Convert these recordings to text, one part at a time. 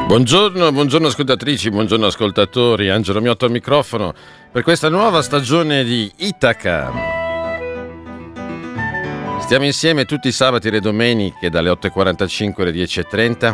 Buongiorno ascoltatrici, buongiorno ascoltatori. Angelo Miotto al microfono per questa nuova stagione di Itaca. Stiamo insieme tutti i sabati e le domeniche dalle 8.45 alle 10.30.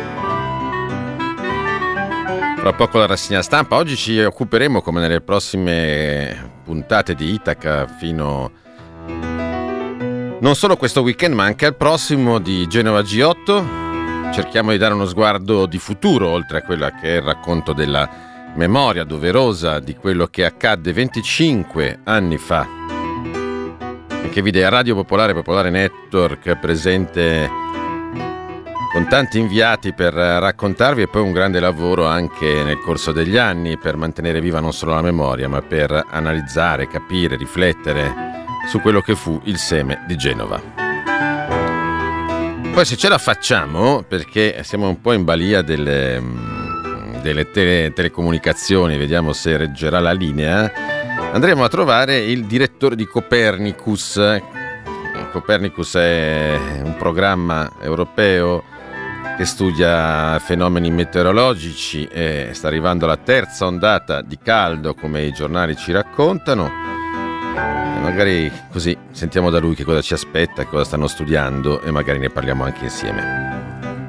Fra poco la rassegna stampa. Oggi ci occuperemo, come nelle prossime puntate di Itaca, fino non solo questo weekend ma anche al prossimo, di Genova G8. Cerchiamo di dare uno sguardo di futuro, oltre a quello che è il racconto della memoria doverosa di quello che accadde 25 anni fa, e che vide a Radio Popolare, Popolare Network, presente con tanti inviati per raccontarvi, e poi un grande lavoro anche nel corso degli anni per mantenere viva non solo la memoria, ma per analizzare, capire, riflettere su quello che fu il seme di Genova. Poi, se ce la facciamo, perché siamo un po' in balia delle telecomunicazioni, vediamo se reggerà la linea, andremo a trovare il direttore di Copernicus. Copernicus è un programma europeo che studia fenomeni meteorologici e sta arrivando la terza ondata di caldo, come i giornali ci raccontano. Magari così sentiamo da lui che cosa ci aspetta, che cosa stanno studiando, e magari ne parliamo anche insieme.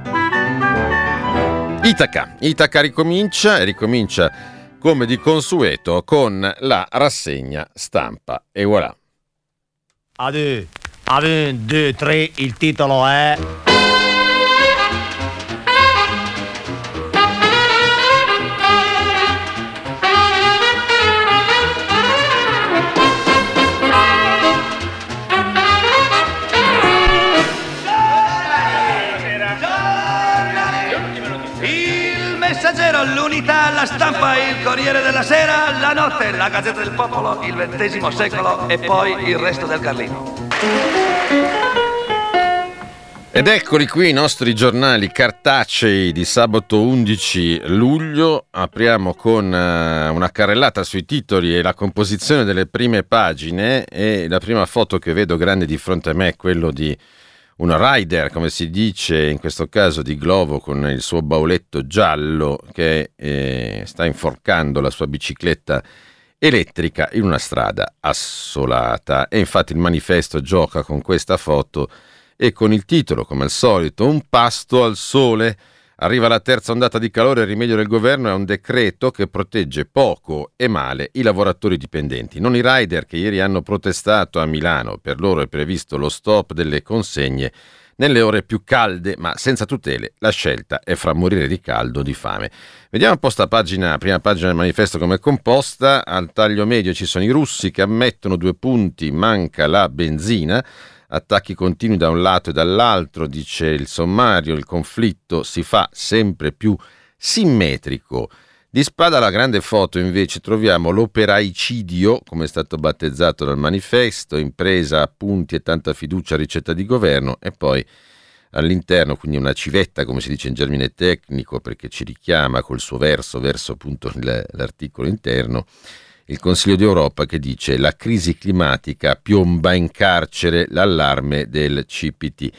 Itaca ricomincia come di consueto con la rassegna stampa. E voilà. A 2, 3, il titolo è... L'Unità, la Stampa, il Corriere della Sera, la Notte, la Gazzetta del Popolo, il XX secolo e poi il resto del Carlino. Ed eccoli qui i nostri giornali cartacei di sabato 11 luglio. Apriamo con una carrellata sui titoli e la composizione delle prime pagine, e la prima foto che vedo grande di fronte a me è quello di un rider, come si dice in questo caso, di Glovo, con il suo bauletto giallo, che sta inforcando la sua bicicletta elettrica in una strada assolata. E infatti il manifesto gioca con questa foto e con il titolo, come al solito: un pasto al sole. Arriva la terza ondata di calore, il rimedio del governo è un decreto che protegge poco e male i lavoratori dipendenti, non i rider che ieri hanno protestato a Milano. Per loro è previsto lo stop delle consegne nelle ore più calde, ma senza tutele. La scelta è fra morire di caldo o di fame. Vediamo un po' sta pagina, prima pagina del manifesto, come è composta. Al taglio medio ci sono i russi che ammettono 2 punti, manca la benzina. Attacchi continui da un lato e dall'altro, dice il sommario, il conflitto si fa sempre più simmetrico. Di spada alla grande foto invece troviamo l'operaicidio, come è stato battezzato dal manifesto, impresa, appunti e tanta fiducia, ricetta di governo, e poi all'interno, quindi una civetta, come si dice in germine tecnico, perché ci richiama col suo verso appunto l'articolo interno, il Consiglio d'Europa che dice: la crisi climatica piomba in carcere l'allarme del CPT.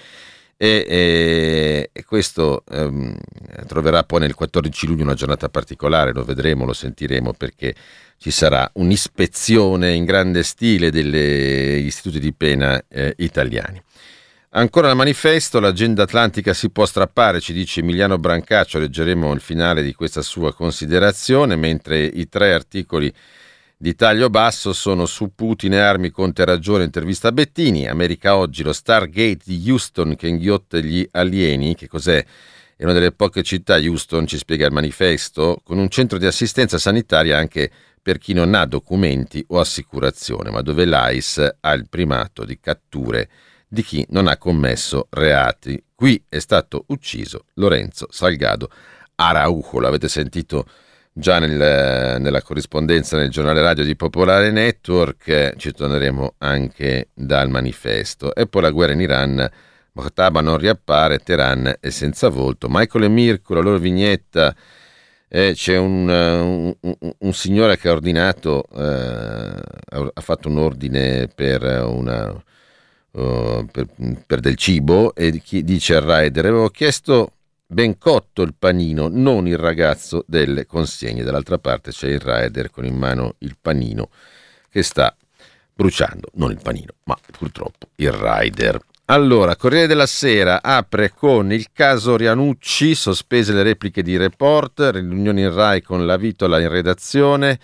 E questo troverà poi nel 14 luglio una giornata particolare, lo vedremo, lo sentiremo, perché ci sarà un'ispezione in grande stile degli istituti di pena italiani. Ancora il manifesto: l'agenda atlantica si può strappare, ci dice Emiliano Brancaccio. Leggeremo il finale di questa sua considerazione, mentre i 3 articoli di taglio basso sono su Putin e armi, Conte ragione, intervista a Bettini, America Oggi, lo Stargate di Houston che inghiotte gli alieni. Che cos'è? È una delle poche città, Houston, ci spiega il manifesto, con un centro di assistenza sanitaria anche per chi non ha documenti o assicurazione, ma dove l'AIS ha il primato di catture di chi non ha commesso reati. Qui è stato ucciso Lorenzo Salgado Araujo, l'avete sentito già nella corrispondenza nel giornale radio di Popolare Network. Ci torneremo anche dal manifesto. E poi la guerra in Iran, Mojtaba non riappare, Teheran è senza volto. Michael e Mirko, la loro vignetta, c'è un signore che ha ordinato, ha fatto un ordine per del cibo, e chi dice al rider: avevo chiesto ben cotto il panino, non il ragazzo delle consegne. Dall'altra parte c'è il rider con in mano il panino che sta bruciando, non il panino, ma purtroppo il rider. Allora, Corriere della Sera apre con il caso Rianucci, sospese le repliche di Report, riunione in Rai con la Vitola in redazione.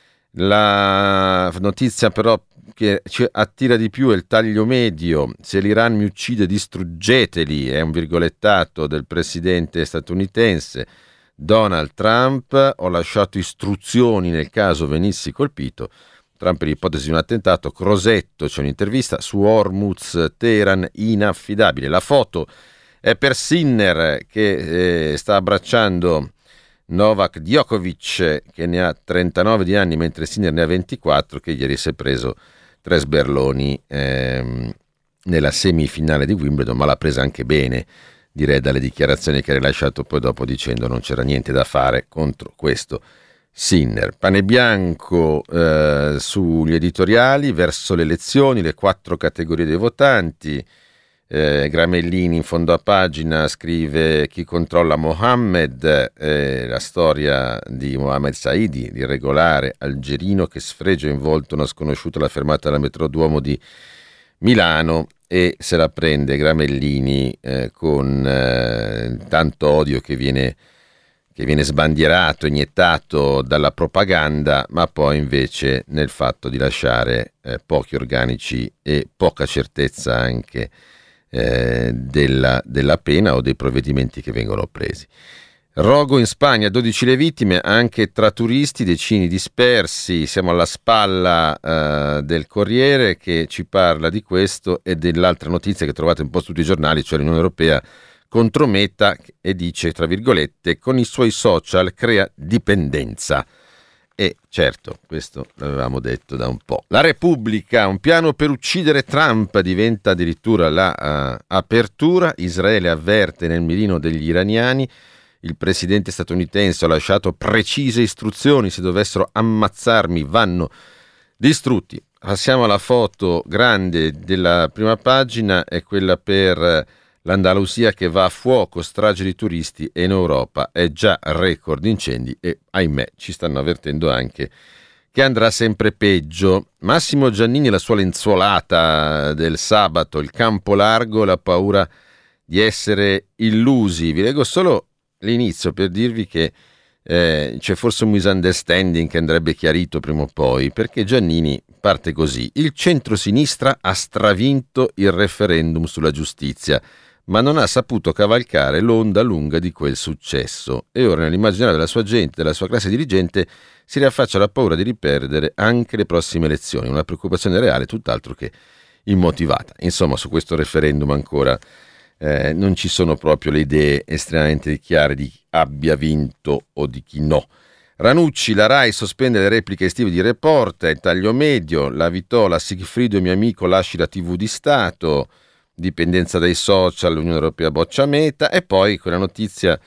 La notizia però che ci attira di più è il taglio medio: se l'Iran mi uccide distruggeteli, è un virgolettato del presidente statunitense Donald Trump. Ho lasciato istruzioni nel caso venissi colpito. Trump per ipotesi di un attentato. Crosetto, c'è un'intervista su Hormuz, Teheran inaffidabile. La foto è per Sinner che sta abbracciando Novak Djokovic, che ne ha 39 di anni mentre Sinner ne ha 24, che ieri si è preso 3 sberloni nella semifinale di Wimbledon, ma l'ha presa anche bene, direi, dalle dichiarazioni che ha rilasciato poi dopo, dicendo non c'era niente da fare contro questo Sinner. Pane bianco sugli editoriali verso le elezioni, le 4 categorie dei votanti. Gramellini in fondo a pagina scrive: chi controlla Mohammed, la storia di Mohammed Saidi, l'irregolare algerino che sfregia in volto una sconosciuta alla fermata della metro Duomo di Milano, e se la prende Gramellini con tanto odio che viene sbandierato, iniettato dalla propaganda, ma poi invece nel fatto di lasciare pochi organici e poca certezza anche della pena o dei provvedimenti che vengono presi. Rogo in Spagna, 12 le vittime, anche tra turisti, decine dispersi. Siamo alla spalla del Corriere, che ci parla di questo e dell'altra notizia che trovate un po' su tutti i giornali, cioè l'Unione Europea contro Meta, e dice, tra virgolette, con i suoi social crea dipendenza. E certo, questo l'avevamo detto da un po'. La Repubblica, un piano per uccidere Trump, diventa addirittura la apertura. Israele avverte nel mirino degli iraniani. Il presidente statunitense ha lasciato precise istruzioni: se dovessero ammazzarmi vanno distrutti. Passiamo alla foto grande della prima pagina, è quella per l'Andalusia che va a fuoco, strage di turisti, e in Europa è già record incendi e, ahimè, ci stanno avvertendo anche che andrà sempre peggio. Massimo Giannini e la sua lenzuolata del sabato, il campo largo, la paura di essere illusi. Vi leggo solo l'inizio per dirvi che c'è forse un misunderstanding che andrebbe chiarito prima o poi, perché Giannini parte così: il centrosinistra ha stravinto il referendum sulla giustizia, ma non ha saputo cavalcare l'onda lunga di quel successo, e ora nell'immaginario della sua gente, della sua classe dirigente, si riaffaccia la paura di riperdere anche le prossime elezioni, una preoccupazione reale tutt'altro che immotivata. Insomma, su questo referendum ancora non ci sono proprio le idee estremamente chiare di chi abbia vinto o di chi no. Ranucci, la Rai sospende le repliche estive di Report, il taglio medio. La Vitola, Sigfrido mio amico lasci la TV di Stato, dipendenza dai social, l'Unione Europea boccia Meta, e poi quella notizia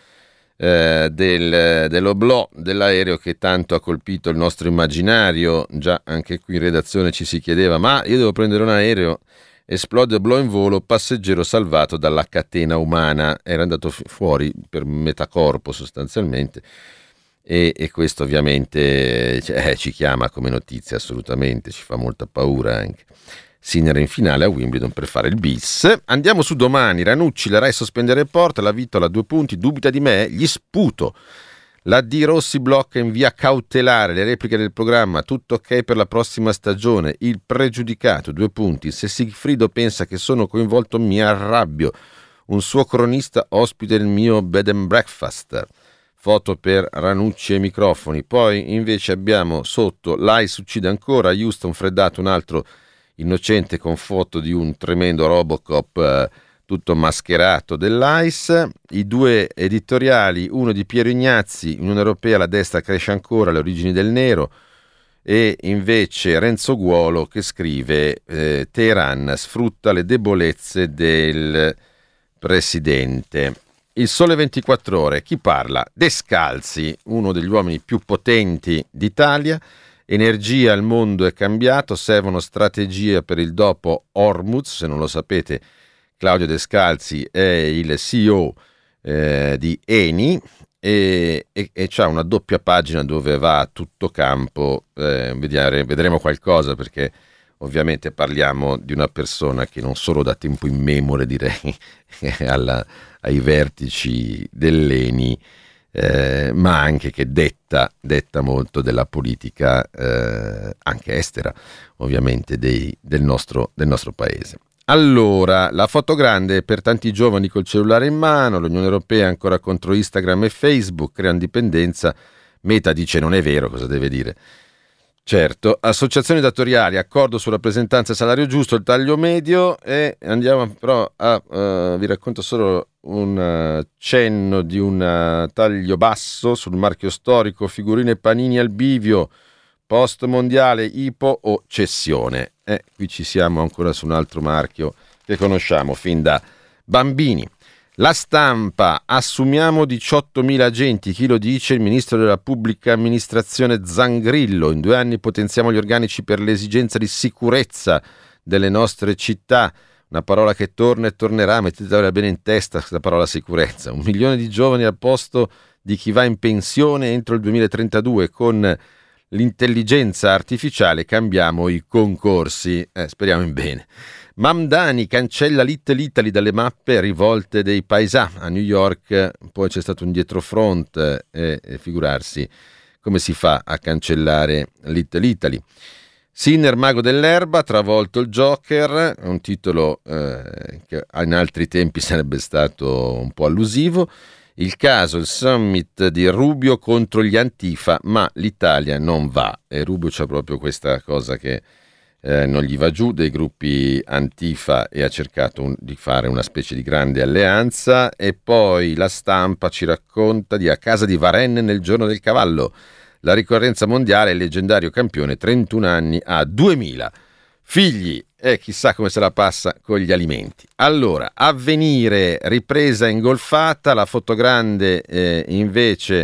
dell'oblò dell'aereo che tanto ha colpito il nostro immaginario. Già anche qui in redazione ci si chiedeva: ma io devo prendere un aereo? Esplode oblò in volo, passeggero salvato dalla catena umana, era andato fuori per metà corpo sostanzialmente, e questo ovviamente ci chiama come notizia, assolutamente, ci fa molta paura anche. Sinner in finale a Wimbledon per fare il bis. Andiamo su Domani. Ranucci, la Rai sospende Report, la Vitola 2 punti, dubita di me, gli sputo. La D. Rossi blocca in via cautelare le repliche del programma, tutto ok per la prossima stagione. Il pregiudicato 2 punti, se Sigfrido pensa che sono coinvolto mi arrabbio. Un suo cronista ospite il mio bed and breakfast. Foto per Ranucci e microfoni. Poi invece abbiamo sotto l'ICE uccide ancora, Houston freddato un altro innocente con foto di un tremendo Robocop tutto mascherato dell'ICE. I 2 editoriali, uno di Piero Ignazzi, Unione Europea, la destra cresce ancora, le origini del nero, e invece Renzo Guolo che scrive Teheran sfrutta le debolezze del presidente. Il Sole 24 Ore, chi parla? Descalzi, uno degli uomini più potenti d'Italia. Energia, il mondo è cambiato, servono strategie per il dopo Hormuz. Se non lo sapete, Claudio Descalzi è il CEO di Eni, e c'ha una doppia pagina dove va a tutto campo. Vedremo qualcosa, perché ovviamente parliamo di una persona che non solo da tempo immemore, direi, ai vertici dell'Eni, ma anche che detta molto della politica anche estera, ovviamente, del nostro paese. Allora, la foto grande per tanti giovani col cellulare in mano, l'Unione Europea ancora contro Instagram e Facebook, creano dipendenza. Meta dice non è vero, cosa deve dire? Certo, associazioni datoriali, accordo sulla rappresentanza e salario giusto, il taglio medio, e andiamo però vi racconto solo un cenno di un taglio basso sul marchio storico, figurine Panini al bivio, post mondiale, ipo o cessione. Qui ci siamo ancora su un altro marchio che conosciamo fin da bambini. La Stampa, assumiamo 18.000 agenti, chi lo dice? Il ministro della pubblica amministrazione Zangrillo. In 2 anni potenziamo gli organici per l'esigenza di sicurezza delle nostre città. Una parola che torna e tornerà, mettetela bene in testa questa parola sicurezza. 1 milione di giovani al posto di chi va in pensione entro il 2032. Con l'intelligenza artificiale cambiamo i concorsi, speriamo in bene. Mamdani cancella Little Italy dalle mappe rivolte dei paesà a New York, poi c'è stato un dietrofront, e figurarsi come si fa a cancellare Little Italy. Sinner, mago dell'erba, travolto il Joker, un titolo che in altri tempi sarebbe stato un po' allusivo. Il caso, il summit di Rubio contro gli Antifa, ma l'Italia non va. E Rubio c'ha proprio questa cosa che non gli va giù dei gruppi Antifa, e ha cercato di fare una specie di grande alleanza. E poi La Stampa ci racconta di A casa di Varenne nel giorno del cavallo. La ricorrenza mondiale, il leggendario campione, 31 anni, ha 2000 figli e chissà come se la passa con gli alimenti. Allora, Avvenire, ripresa ingolfata, la foto grande invece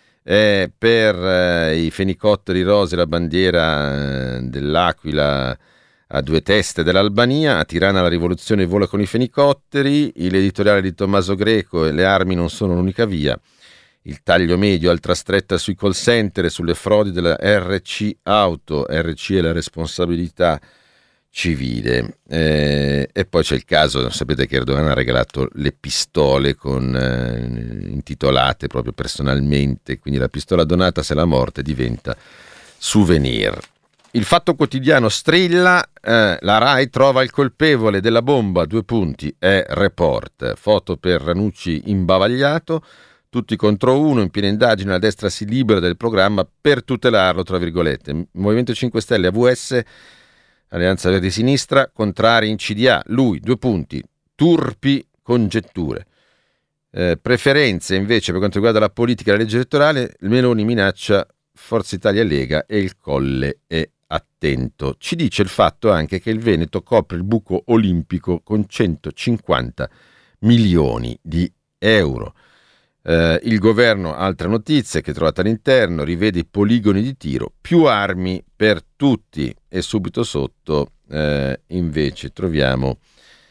per i fenicotteri rosi, la bandiera dell'Aquila a 2 teste dell'Albania. A Tirana la rivoluzione vola con i fenicotteri. L'editoriale di Tommaso Greco e le armi non sono l'unica via. Il taglio medio, altra stretta sui call center e sulle frodi della RC Auto. RC è la responsabilità civile. E poi c'è il caso, sapete che Erdogan ha regalato le pistole intitolate proprio personalmente, quindi la pistola donata, se la morte diventa souvenir. Il Fatto Quotidiano strilla, la Rai trova il colpevole della bomba, 2 punti, è Report, foto per Ranucci imbavagliato, tutti contro uno, in piena indagine la destra si libera del programma per tutelarlo, tra virgolette. Movimento 5 Stelle, AVS, Alleanza Verdi Sinistra, contrari in CDA, lui, 2 punti, turpi congetture. Preferenze invece per quanto riguarda la politica e la legge elettorale, Meloni minaccia Forza Italia e Lega e il Colle è attento. Ci dice il Fatto anche che il Veneto copre il buco olimpico con 150 milioni di euro. Il governo, altra notizia che trovate all'interno, rivede i poligoni di tiro, più armi per tutti, e subito sotto invece troviamo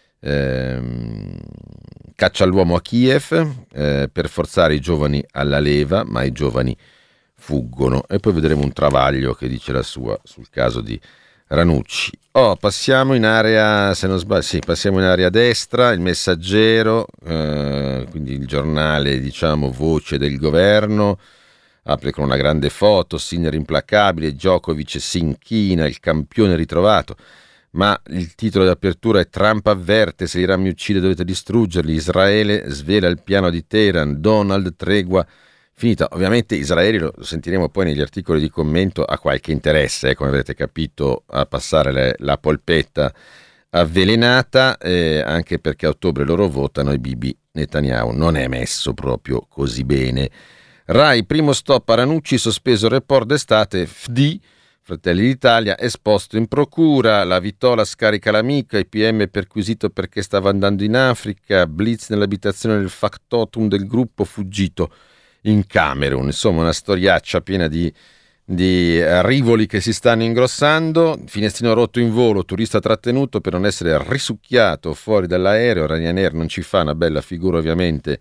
caccia all'uomo a Kiev per forzare i giovani alla leva, ma i giovani fuggono. E poi vedremo un Travaglio che dice la sua sul caso di Ranucci. Passiamo in area, se non sbaglio, sì, passiamo in area destra, il Messaggero, quindi il giornale, diciamo, voce del governo, apre con una grande foto, Sinner implacabile, Djokovic si inchina, il campione ritrovato, ma il titolo di apertura è Trump avverte, se l'Iran mi uccide dovete distruggerli, Israele svela il piano di Teheran, Donald tregua finita. Ovviamente Israele, lo sentiremo poi negli articoli di commento, ha qualche interesse, come avrete capito, a passare la polpetta avvelenata, anche perché a ottobre loro votano e Bibi Netanyahu non è messo proprio così bene. Rai, primo stop a Ranucci, sospeso il report d'estate, FD, Fratelli d'Italia, esposto in procura, la Vitola scarica l'amica, IPM perquisito perché stava andando in Africa, blitz nell'abitazione del factotum del gruppo fuggito in Camerun. Insomma, una storiaccia piena di rivoli che si stanno ingrossando. Finestrino rotto in volo, turista trattenuto per non essere risucchiato fuori dall'aereo. Ryanair non ci fa una bella figura ovviamente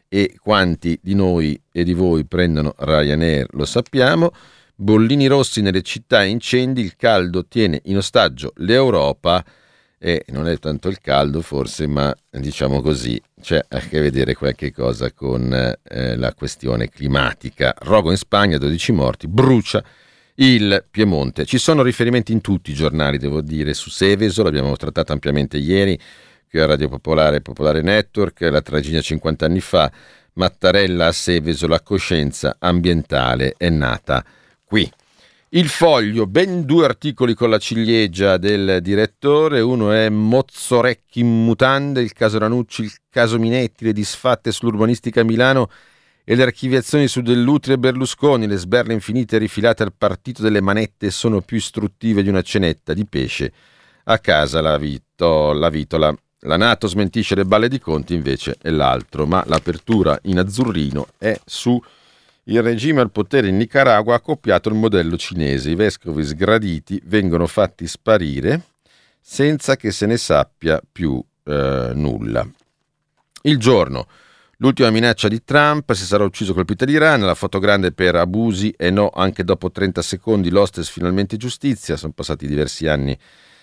e quanti di noi e di voi prendono Ryanair lo sappiamo. Bollini rossi nelle città e incendi, il caldo tiene in ostaggio l'Europa e non è tanto il caldo forse, ma diciamo così c'è a che vedere qualche cosa con la questione climatica. Rogo in Spagna, 12 morti, brucia il Piemonte. Ci sono riferimenti in tutti i giornali, devo dire, su Seveso, l'abbiamo trattato ampiamente ieri qui a Radio Popolare, Popolare Network, la tragedia 50 anni fa, Mattarella a Seveso, la coscienza ambientale è nata qui. Il Foglio, ben 2 articoli con la ciliegia del direttore, uno è Mozzorecchi in mutande, il caso Ranucci, il caso Minetti, le disfatte sull'urbanistica a Milano e le archiviazioni su Dell'Utri e Berlusconi, le sberle infinite rifilate al partito delle manette sono più istruttive di una cenetta di pesce a casa la vitola. La Nato smentisce le balle di Conti, invece è l'altro, ma l'apertura in azzurrino è su il regime al potere in Nicaragua ha copiato il modello cinese. I vescovi sgraditi vengono fatti sparire senza che se ne sappia più nulla. Il Giorno, l'ultima minaccia di Trump, se sarà ucciso colpita l'Iran, la foto grande per abusi e no, anche dopo 30 secondi l'hostes finalmente giustizia, sono passati diversi anni,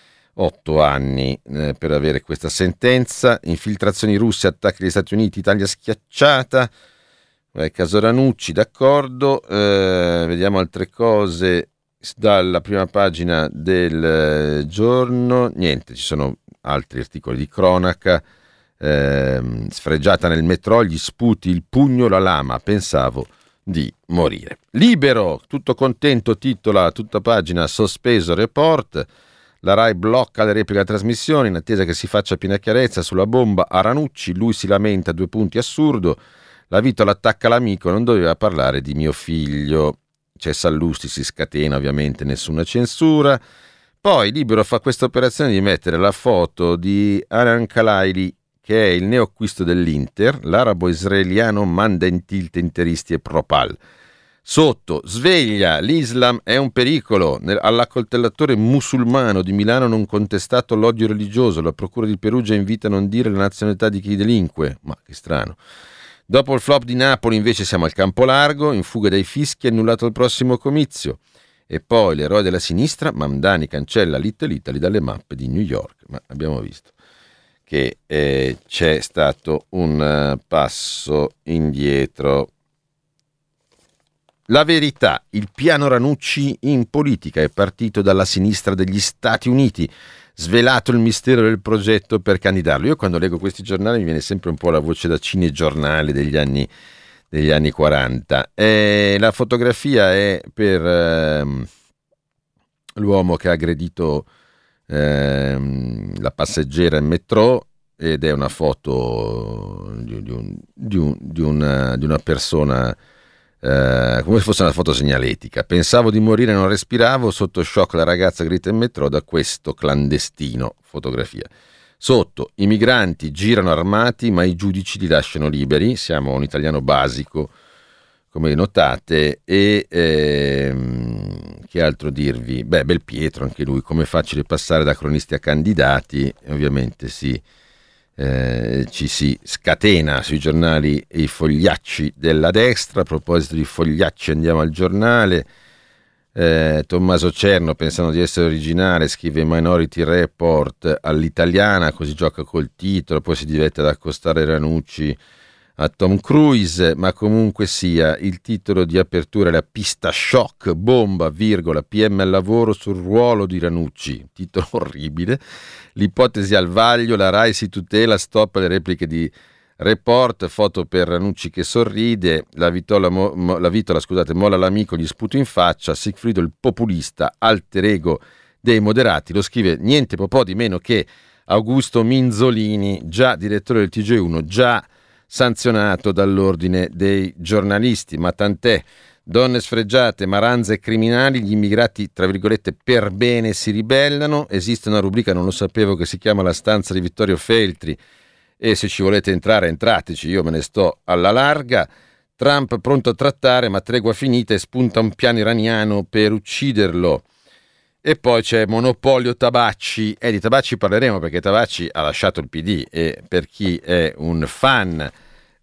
8 anni per avere questa sentenza, infiltrazioni russe, attacchi agli Stati Uniti, Italia schiacciata, caso Ranucci, d'accordo, vediamo altre cose dalla prima pagina del Giorno, niente, ci sono altri articoli di cronaca, sfregiata nel metro, gli sputi, il pugno, la lama, pensavo di morire. Libero, tutto contento, titola tutta pagina, sospeso report, la Rai blocca le repliche della trasmissione in attesa che si faccia piena chiarezza sulla bomba a Ranucci, lui si lamenta, 2 punti, assurdo, la Vitola attacca l'amico, non doveva parlare di mio figlio, c'è Sallusti, si scatena ovviamente, nessuna censura. Poi Libero fa questa operazione di mettere la foto di Aran Kalaili, che è il neoacquisto dell'Inter, l'arabo israeliano manda in tilt interisti e propal. Sotto, sveglia, l'Islam è un pericolo, all'accoltellatore musulmano di Milano non contestato l'odio religioso, la procura di Perugia invita a non dire la nazionalità di chi delinque, ma che strano. Dopo il flop di Napoli invece siamo al campo largo, in fuga dai fischi, annullato il prossimo comizio. E poi l'eroe della sinistra, Mamdani cancella Little Italy dalle mappe di New York, ma abbiamo visto che c'è stato un passo indietro. La Verità, il piano Ranucci in politica è partito dalla sinistra degli Stati Uniti, svelato il mistero del progetto per candidarlo. Io quando leggo questi giornali mi viene sempre un po' la voce da cinegiornale degli anni 40. La fotografia è per l'uomo che ha aggredito la passeggera in metro ed è una foto di una persona come se fosse una foto segnaletica. Pensavo di morire, non respiravo, sotto shock la ragazza grida in metro da questo clandestino. Fotografia. Sotto, i migranti girano armati ma i giudici li lasciano liberi, siamo un italiano basico come notate. E che altro dirvi? Belpietro anche lui, come facile passare da cronisti a candidati, ovviamente ci si scatena sui giornali e i fogliacci della destra. A proposito di fogliacci andiamo al Giornale. Tommaso Cerno, pensando di essere originale, scrive Minority Report all'italiana, così gioca col titolo, poi si diverte ad accostare Ranucci a Tom Cruise, ma comunque sia il titolo di apertura è la pista shock, bomba, virgola, PM al lavoro sul ruolo di Ranucci, titolo orribile, l'ipotesi al vaglio, la Rai si tutela, stop alle repliche di Report, foto per Ranucci che sorride, la vitola molla l'amico, gli sputo in faccia, Sigfrido il populista, alter ego dei moderati, lo scrive niente po' di meno che Augusto Minzolini, già direttore del TG1, già sanzionato dall'ordine dei giornalisti, ma tant'è, donne sfregiate, maranze e criminali, gli immigrati tra virgolette per bene si ribellano, esiste una rubrica, non lo sapevo, che si chiama La stanza di Vittorio Feltri e se ci volete entrare entrateci, io me ne sto alla larga. Trump pronto a trattare ma tregua finita e spunta un piano iraniano per ucciderlo. E poi c'è Monopolio Tabacci, di Tabacci parleremo perché Tabacci ha lasciato il PD e per chi è un fan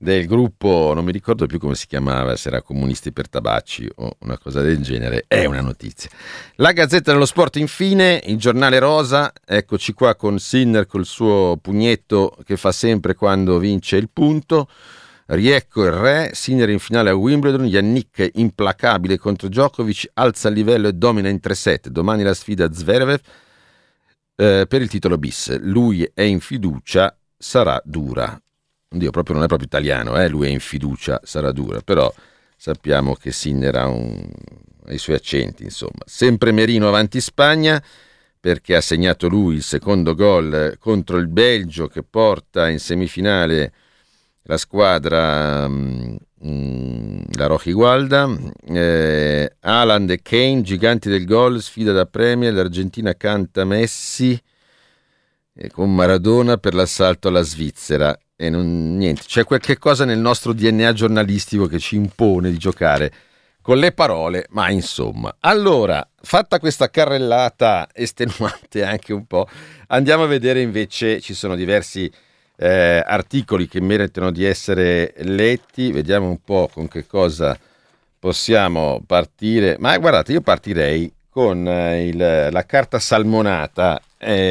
del gruppo, non mi ricordo più come si chiamava, se era Comunisti per Tabacci o una cosa del genere, è una notizia. La Gazzetta dello Sport infine, il giornale rosa, eccoci qua con Sinner col suo pugnetto che fa sempre quando vince il punto. Riecco il re, Sinner in finale a Wimbledon, Yannick implacabile contro Djokovic, alza il livello e domina in 3-7. Domani la sfida a Zverev per il titolo bis. Lui è in fiducia, sarà dura. Oddio, proprio non è proprio italiano, lui è in fiducia, sarà dura, però sappiamo che Sinner ha i suoi accenti, insomma. Sempre Merino avanti Spagna, perché ha segnato lui il secondo gol contro il Belgio che porta in semifinale la squadra, la Rochi Gualda. Haaland e Kane, giganti del gol, sfida da Premier, l'Argentina canta Messi con Maradona per l'assalto alla Svizzera. E niente, c'è qualche cosa nel nostro DNA giornalistico che ci impone di giocare con le parole, ma insomma. Allora, fatta questa carrellata estenuante anche un po', andiamo a vedere invece, ci sono diversi articoli che meritano di essere letti, vediamo un po' con che cosa possiamo partire. Ma guardate, io partirei con la carta salmonata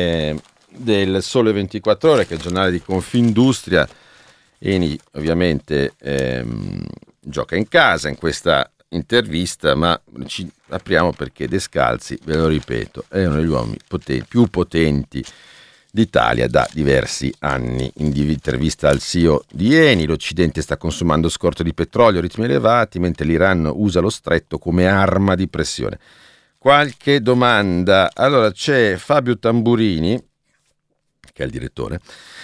del Sole 24 Ore, che è il giornale di Confindustria. Eni ovviamente gioca in casa in questa intervista, ma ci apriamo perché Descalzi, ve lo ripeto, è uno degli uomini più potenti d'Italia da diversi anni. In intervista al CEO di Eni, l'Occidente sta consumando scorte di petrolio a ritmi elevati, mentre l'Iran usa lo stretto come arma di pressione. Qualche domanda. Allora, c'è Fabio Tamburini, che è il direttore,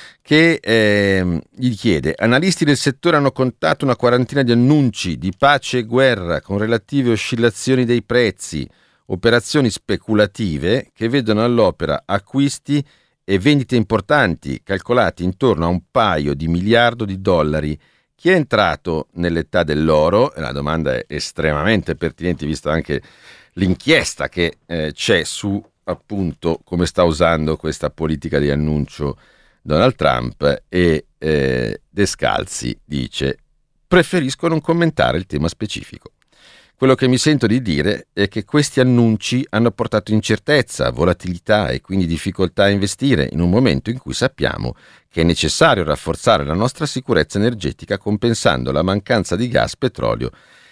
che gli chiede: analisti del settore hanno contato una quarantina di annunci di pace e guerra con relative oscillazioni dei prezzi, operazioni speculative che vedono all'opera acquisti e vendite importanti calcolati intorno a $1 paio di miliardi. Chi è entrato nell'età dell'oro? La domanda è estremamente pertinente, visto anche l'inchiesta che c'è su appunto come sta usando questa politica di annuncio Donald Trump, e Descalzi dice: preferisco non commentare il tema specifico. Quello che mi sento di dire è che questi annunci hanno portato incertezza, volatilità e quindi difficoltà a investire in un momento in cui sappiamo che è necessario rafforzare la nostra sicurezza energetica compensando la mancanza di gas, petrolio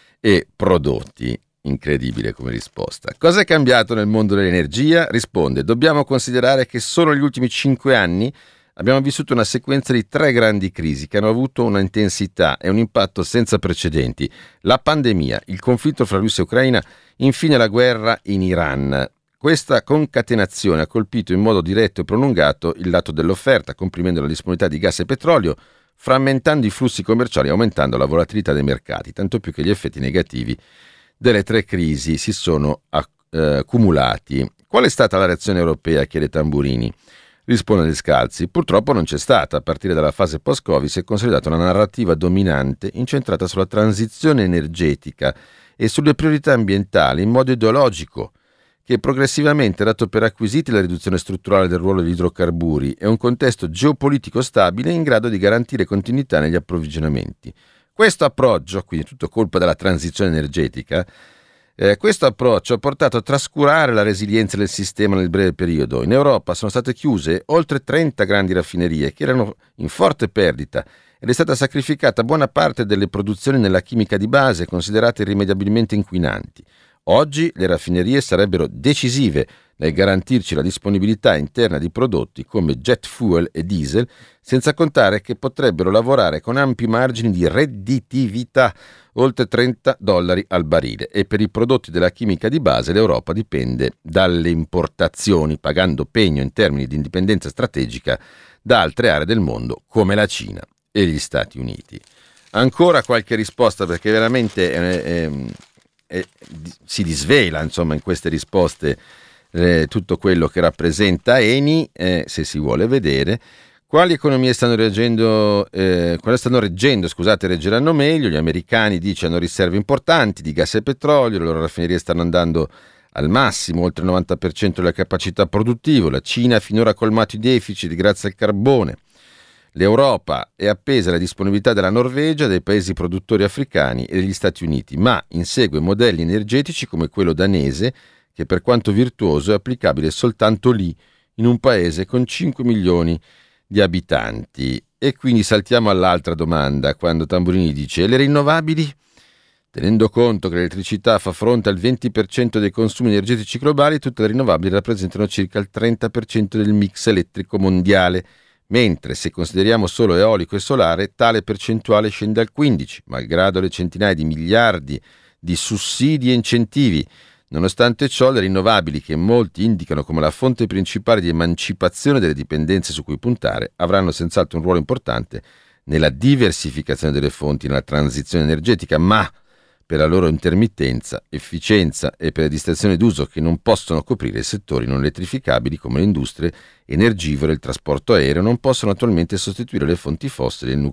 e prodotti. Incredibile come risposta. Cosa è cambiato nel mondo dell'energia? Risponde: dobbiamo considerare che solo negli ultimi 5 anni abbiamo vissuto una sequenza di 3 grandi crisi che hanno avuto una intensità e un impatto senza precedenti. La pandemia, il conflitto fra Russia e Ucraina, infine la guerra in Iran. Questa concatenazione ha colpito in modo diretto e prolungato il lato dell'offerta, comprimendo la disponibilità di gas e petrolio, frammentando i flussi commerciali e aumentando la volatilità dei mercati, tanto più che gli effetti negativi delle 3 crisi si sono accumulati. Qual è stata la reazione europea? Chiede Tamburini. Risponde Descalzi: purtroppo non c'è stata. A partire dalla fase post-Covid si è consolidata una narrativa dominante incentrata sulla transizione energetica e sulle priorità ambientali in modo ideologico, che progressivamente ha dato per acquisiti la riduzione strutturale del ruolo degli idrocarburi e un contesto geopolitico stabile in grado di garantire continuità negli approvvigionamenti. Questo approccio, quindi tutto colpa della transizione energetica, questo approccio ha portato a trascurare la resilienza del sistema nel breve periodo. In Europa sono state chiuse oltre 30 grandi raffinerie che erano in forte perdita ed è stata sacrificata buona parte delle produzioni nella chimica di base, considerate irrimediabilmente inquinanti. Oggi le raffinerie sarebbero decisive nel garantirci la disponibilità interna di prodotti come jet fuel e diesel, senza contare che potrebbero lavorare con ampi margini di redditività, oltre $30 al barile, e per i prodotti della chimica di base l'Europa dipende dalle importazioni, pagando pegno in termini di indipendenza strategica da altre aree del mondo come la Cina e gli Stati Uniti. Ancora qualche risposta, perché veramente si disvela insomma in queste risposte tutto quello che rappresenta Eni, se si vuole vedere. Quali economie stanno reggendo, reggeranno meglio? Gli americani, dice, hanno riserve importanti di gas e petrolio, le loro raffinerie stanno andando al massimo, oltre il 90% della capacità produttiva. La Cina ha finora colmato i deficit grazie al carbone. L'Europa è appesa alla disponibilità della Norvegia, dei paesi produttori africani e degli Stati Uniti, ma insegue modelli energetici come quello danese, che per quanto virtuoso è applicabile soltanto lì, in un paese con 5 milioni di abitanti. E quindi saltiamo all'altra domanda, quando Tamburini dice: le rinnovabili? Tenendo conto che l'elettricità fa fronte al 20% dei consumi energetici globali, tutte le rinnovabili rappresentano circa il 30% del mix elettrico mondiale, mentre se consideriamo solo eolico e solare, tale percentuale scende al 15%, malgrado le centinaia di miliardi di sussidi e incentivi. Nonostante ciò, le rinnovabili, che molti indicano come la fonte principale di emancipazione delle dipendenze su cui puntare, avranno senz'altro un ruolo importante nella diversificazione delle fonti, nella transizione energetica, ma per la loro intermittenza, efficienza e per le distrazioni d'uso che non possono coprire settori non elettrificabili come le industrie energivore e il trasporto aereo, non possono attualmente sostituire le fonti fossili e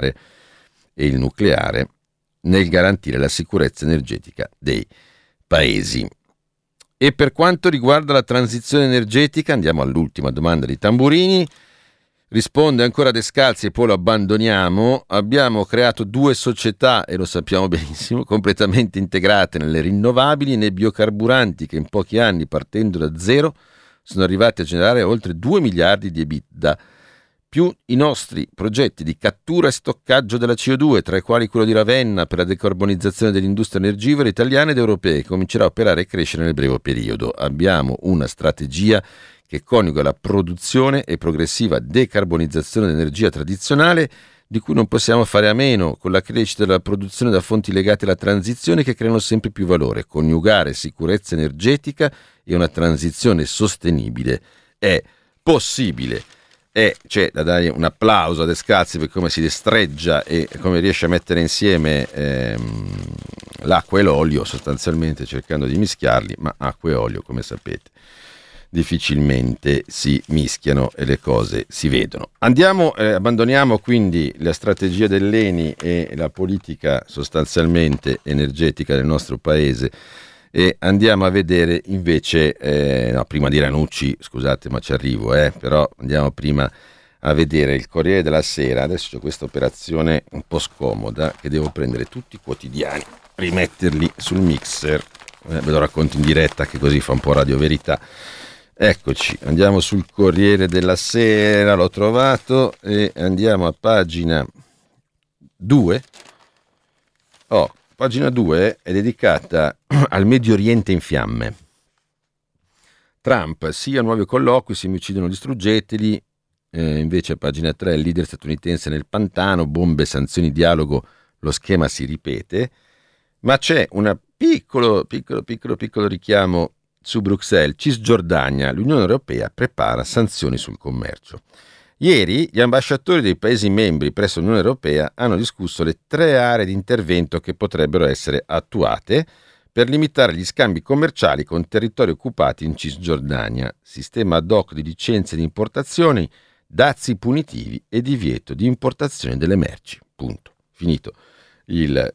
il nucleare nel garantire la sicurezza energetica dei paesi. E per quanto riguarda la transizione energetica, andiamo all'ultima domanda di Tamburini. Risponde ancora Descalzi e poi lo abbandoniamo. Abbiamo creato 2 società, e lo sappiamo benissimo, completamente integrate nelle rinnovabili e nei biocarburanti, che in pochi anni, partendo da zero, sono arrivati a generare oltre 2 miliardi di EBITDA, più i nostri progetti di cattura e stoccaggio della CO2, tra i quali quello di Ravenna per la decarbonizzazione dell'industria energivora italiana ed europea, che comincerà a operare e crescere nel breve periodo. Abbiamo una strategia che coniuga la produzione e progressiva decarbonizzazione dell'energia tradizionale, di cui non possiamo fare a meno, con la crescita della produzione da fonti legate alla transizione che creano sempre più valore. Coniugare sicurezza energetica e una transizione sostenibile è possibile. E c'è da dare un applauso a Descalzi per come si destreggia e come riesce a mettere insieme l'acqua e l'olio, sostanzialmente cercando di mischiarli, ma acqua e olio, come sapete, difficilmente si mischiano e le cose si vedono. Abbandoniamo quindi la strategia dell'Eni e la politica sostanzialmente energetica del nostro paese e andiamo a vedere invece, prima di Ranucci, scusate ma ci arrivo, però andiamo prima a vedere il Corriere della Sera. Adesso c'è questa operazione un po' scomoda che devo prendere tutti i quotidiani, rimetterli sul mixer, ve lo racconto in diretta che così fa un po' Radio Verità. Eccoci, andiamo sul Corriere della Sera, l'ho trovato e andiamo a pagina 2. Pagina 2 è dedicata al Medio Oriente in fiamme. Trump, sì a nuovi colloqui, se mi uccidono distruggeteli. Invece a pagina 3 il leader statunitense nel pantano, bombe, sanzioni, dialogo, lo schema si ripete. Ma c'è un piccolo richiamo su Bruxelles. Cisgiordania, l'Unione Europea prepara sanzioni sul commercio. Ieri gli ambasciatori dei Paesi membri presso l'Unione Europea hanno discusso le 3 aree di intervento che potrebbero essere attuate per limitare gli scambi commerciali con territori occupati in Cisgiordania, sistema ad hoc di licenze di importazioni, dazi punitivi e divieto di importazione delle merci. Punto. Finito il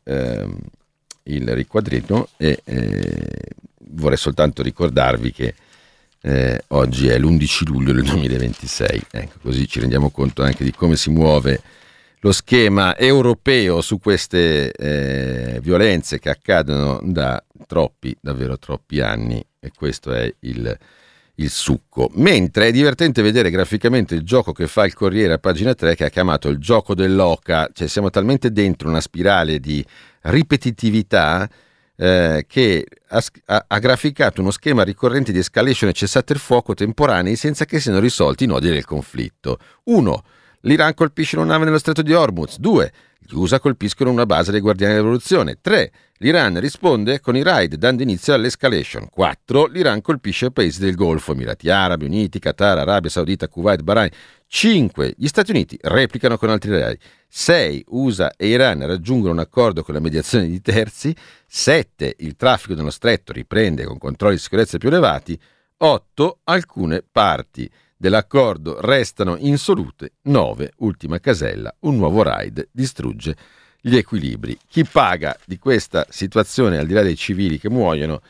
riquadrino e vorrei soltanto ricordarvi che oggi è l'11 luglio del 2026, ecco, così ci rendiamo conto anche di come si muove lo schema europeo su queste violenze che accadono da davvero troppi anni, e questo è il succo. Mentre è divertente vedere graficamente il gioco che fa il Corriere a pagina 3, che ha chiamato il gioco dell'oca, cioè siamo talmente dentro una spirale di ripetitività che ha graficato uno schema ricorrente di escalation e cessate il fuoco temporanei senza che siano risolti i nodi del conflitto. 1. L'Iran colpisce una nave nello stretto di Hormuz. 2. Gli USA colpiscono una base dei Guardiani della Rivoluzione. 3. L'Iran risponde con i raid dando inizio all'escalation. 4. L'Iran colpisce i paesi del Golfo, Emirati Arabi Uniti, Qatar, Arabia Saudita, Kuwait, Bahrain. 5. Gli Stati Uniti replicano con altri raid. 6. USA e Iran raggiungono un accordo con la mediazione di terzi. 7. Il traffico nello stretto riprende con controlli di sicurezza più elevati. 8. Alcune parti dell'accordo restano insolute. 9. Ultima casella, un nuovo raid distrugge gli equilibri. Chi paga di questa situazione, al di là dei civili che muoiono,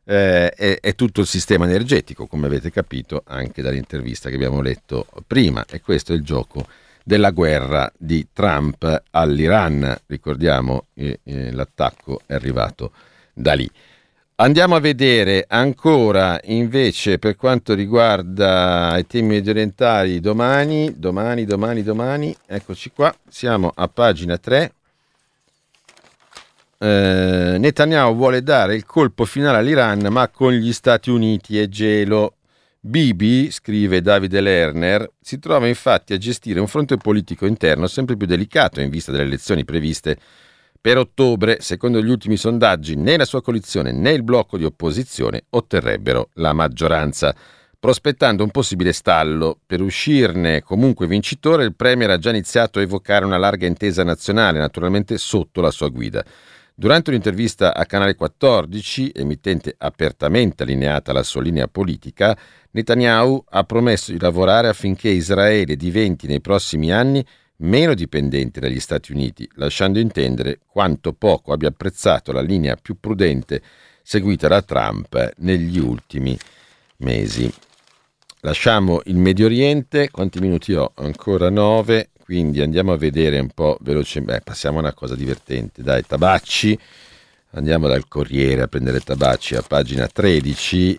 è tutto il sistema energetico, come avete capito anche dall'intervista che abbiamo letto prima, e questo è il gioco della guerra di Trump all'Iran. Ricordiamo che l'attacco è arrivato da lì. Andiamo a vedere ancora invece per quanto riguarda i temi mediorientali domani, eccoci qua, siamo a pagina 3. Netanyahu vuole dare il colpo finale all'Iran ma con gli Stati Uniti è gelo. Bibi, scrive Davide Lerner, si trova infatti a gestire un fronte politico interno sempre più delicato in vista delle elezioni previste per ottobre. Secondo gli ultimi sondaggi né la sua coalizione né il blocco di opposizione otterrebbero la maggioranza, prospettando un possibile stallo. Per uscirne comunque vincitore, il premier ha già iniziato a evocare una larga intesa nazionale, naturalmente sotto la sua guida. Durante un'intervista a Canale 14, emittente apertamente allineata alla sua linea politica, Netanyahu ha promesso di lavorare affinché Israele diventi nei prossimi anni meno dipendente dagli Stati Uniti, lasciando intendere quanto poco abbia apprezzato la linea più prudente seguita da Trump negli ultimi mesi. Lasciamo il Medio Oriente, quanti minuti ho? Ancora 9, quindi andiamo a vedere un po' velocemente. Passiamo a una cosa divertente, dai, tabacci. Andiamo dal Corriere a prendere tabacci a pagina 13,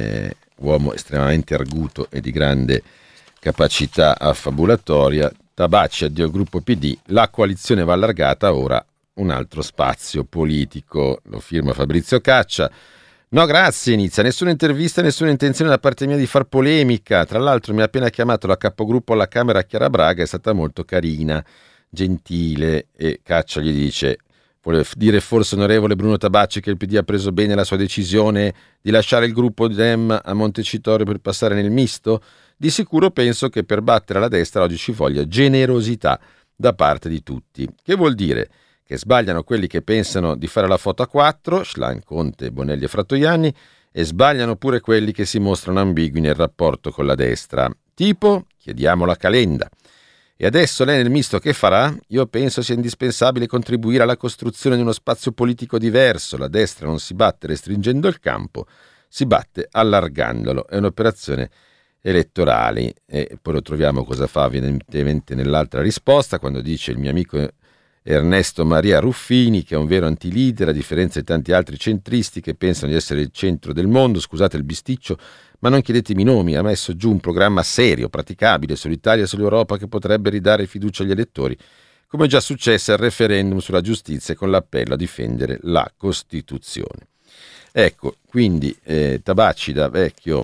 uomo estremamente arguto e di grande capacità affabulatoria. Tabacci, addio al gruppo PD, la coalizione va allargata, ora un altro spazio politico, lo firma Fabrizio Caccia. No grazie, inizia, nessuna intervista, nessuna intenzione da parte mia di far polemica, tra l'altro mi ha appena chiamato la capogruppo alla Camera Chiara Braga, è stata molto carina, gentile, e Caccia gli dice, vuole dire forse onorevole Bruno Tabacci che il PD ha preso bene la sua decisione di lasciare il gruppo Dem a Montecitorio per passare nel misto? Di sicuro penso che per battere la destra oggi ci voglia generosità da parte di tutti. Che vuol dire? Che sbagliano quelli che pensano di fare la foto a 4, Schlein, Conte, Bonelli e Frattoianni, e sbagliano pure quelli che si mostrano ambigui nel rapporto con la destra. Tipo, chiediamo la Calenda. E adesso lei nel misto che farà? Io penso sia indispensabile contribuire alla costruzione di uno spazio politico diverso. La destra non si batte restringendo il campo, si batte allargandolo. È un'operazione elettorali. E poi lo troviamo cosa fa evidentemente nell'altra risposta quando dice il mio amico Ernesto Maria Ruffini che è un vero anti-leader a differenza di tanti altri centristi che pensano di essere il centro del mondo, scusate il bisticcio ma non chiedetemi nomi, ha messo giù un programma serio, praticabile sull'Italia e sull'Europa che potrebbe ridare fiducia agli elettori come già successe al referendum sulla giustizia con l'appello a difendere la Costituzione. Ecco, quindi Tabacci da vecchio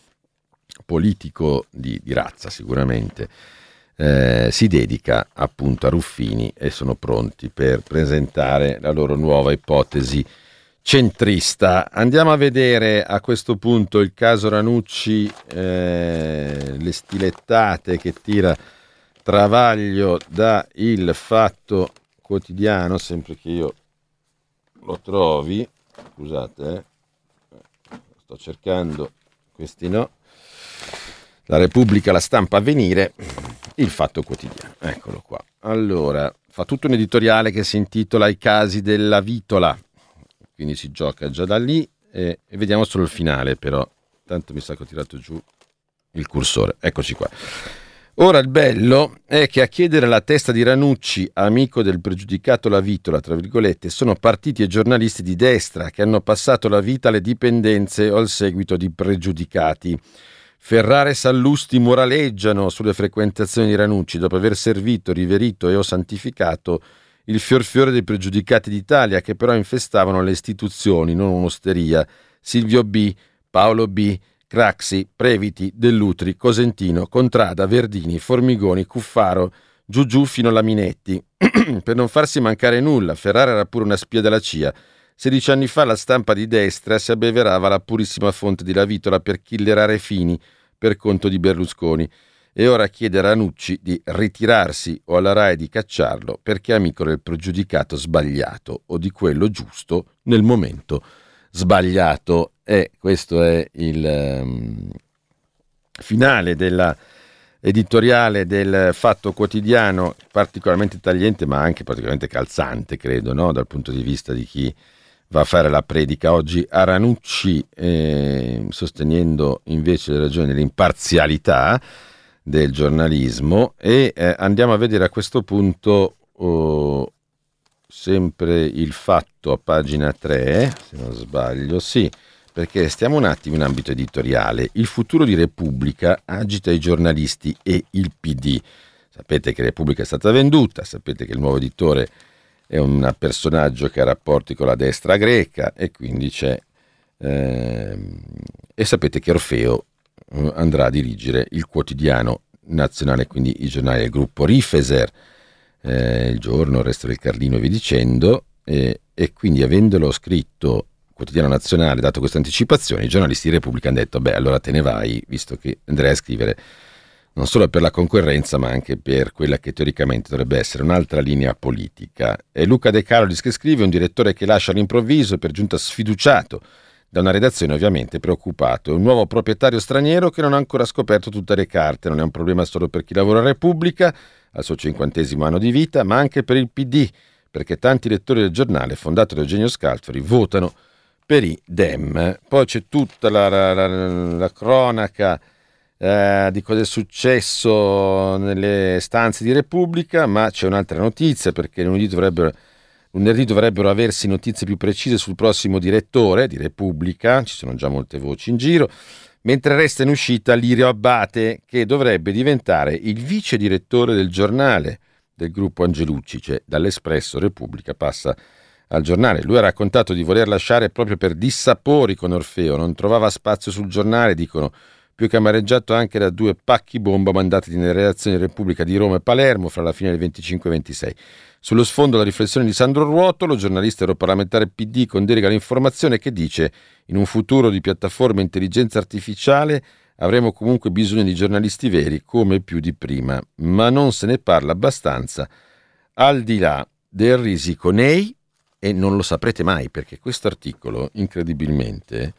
politico di razza sicuramente si dedica appunto a Ruffini e sono pronti per presentare la loro nuova ipotesi centrista. Andiamo a vedere a questo punto il caso Ranucci, le stilettate che tira Travaglio da Il Fatto Quotidiano, sempre che io lo trovi, scusate, sto cercando, questi no. La Repubblica, La Stampa, Avvenire, Il Fatto Quotidiano. Eccolo qua. Allora, fa tutto un editoriale che si intitola I casi della Vitola. Quindi si gioca già da lì e vediamo solo il finale, però. Tanto mi sa che ho tirato giù il cursore. Eccoci qua. Ora il bello è che a chiedere la testa di Ranucci, amico del pregiudicato La Vitola, tra virgolette, sono partiti e giornalisti di destra che hanno passato la vita alle dipendenze o al seguito di pregiudicati. Ferrara e Sallusti moraleggiano sulle frequentazioni di Ranucci dopo aver servito, riverito e o santificato il fior dei pregiudicati d'Italia che però infestavano le istituzioni, non un'osteria. Silvio B., Paolo B., Craxi, Previti, Dell'Utri, Cosentino, Contrada, Verdini, Formigoni, Cuffaro, giù fino alla Minetti. Per non farsi mancare nulla, Ferrara era pure una spia della CIA. 16 anni fa la stampa di destra si abbeverava la purissima fonte di La Vitola per killerare Fini per conto di Berlusconi e ora chiede a Ranucci di ritirarsi o alla RAI di cacciarlo perché è amico del pregiudicato sbagliato o di quello giusto nel momento sbagliato. E questo è il finale della editoriale del Fatto Quotidiano, particolarmente tagliente ma anche particolarmente calzante, credo, no? Dal punto di vista di chi va a fare la predica oggi a Ranucci, sostenendo invece le ragioni dell'imparzialità. del giornalismo, e andiamo a vedere a questo punto sempre il Fatto a pagina 3, se non sbaglio, sì, perché stiamo un attimo in ambito editoriale. Il futuro di Repubblica agita i giornalisti e il PD. Sapete che Repubblica è stata venduta, sapete che il nuovo editore è un personaggio che ha rapporti con la destra greca, e quindi c'è e sapete che Orfeo andrà a dirigere il quotidiano nazionale, quindi i giornali del gruppo Rifeser, Il Giorno, Il Resto del Carlino e via dicendo, e quindi, avendolo scritto quotidiano nazionale, dato questa anticipazione, i giornalisti di Repubblica hanno detto: beh, allora te ne vai, visto che andrai a scrivere non solo per la concorrenza ma anche per quella che teoricamente dovrebbe essere un'altra linea politica. È Luca De Carolis che scrive: un direttore che lascia all'improvviso, per giunta sfiduciato da una redazione ovviamente preoccupato, è un nuovo proprietario straniero che non ha ancora scoperto tutte le carte. Non è un problema solo per chi lavora a Repubblica al suo 50° anno di vita, ma anche per il PD, perché tanti lettori del giornale fondato da Eugenio Scalfari votano per i Dem. Poi c'è tutta la cronaca di cosa è successo nelle stanze di Repubblica, ma c'è un'altra notizia, perché lunedì dovrebbero aversi notizie più precise sul prossimo direttore di Repubblica. Ci sono già molte voci in giro, mentre resta in uscita Lirio Abbate, che dovrebbe diventare il vice direttore del giornale del gruppo Angelucci, cioè dall'Espresso Repubblica passa al giornale. Lui ha raccontato di voler lasciare proprio per dissapori con Orfeo, non trovava spazio sul giornale, dicono, più che amareggiato anche da 2 pacchi bomba mandati nelle redazioni di Repubblica di Roma e Palermo fra la fine del 25 e 26. Sullo sfondo la riflessione di Sandro Ruotolo, giornalista europarlamentare PD con delega all'informazione, che dice: in un futuro di piattaforme e intelligenza artificiale avremo comunque bisogno di giornalisti veri come più di prima, ma non se ne parla abbastanza, al di là del risico nei, e non lo saprete mai, perché questo articolo incredibilmente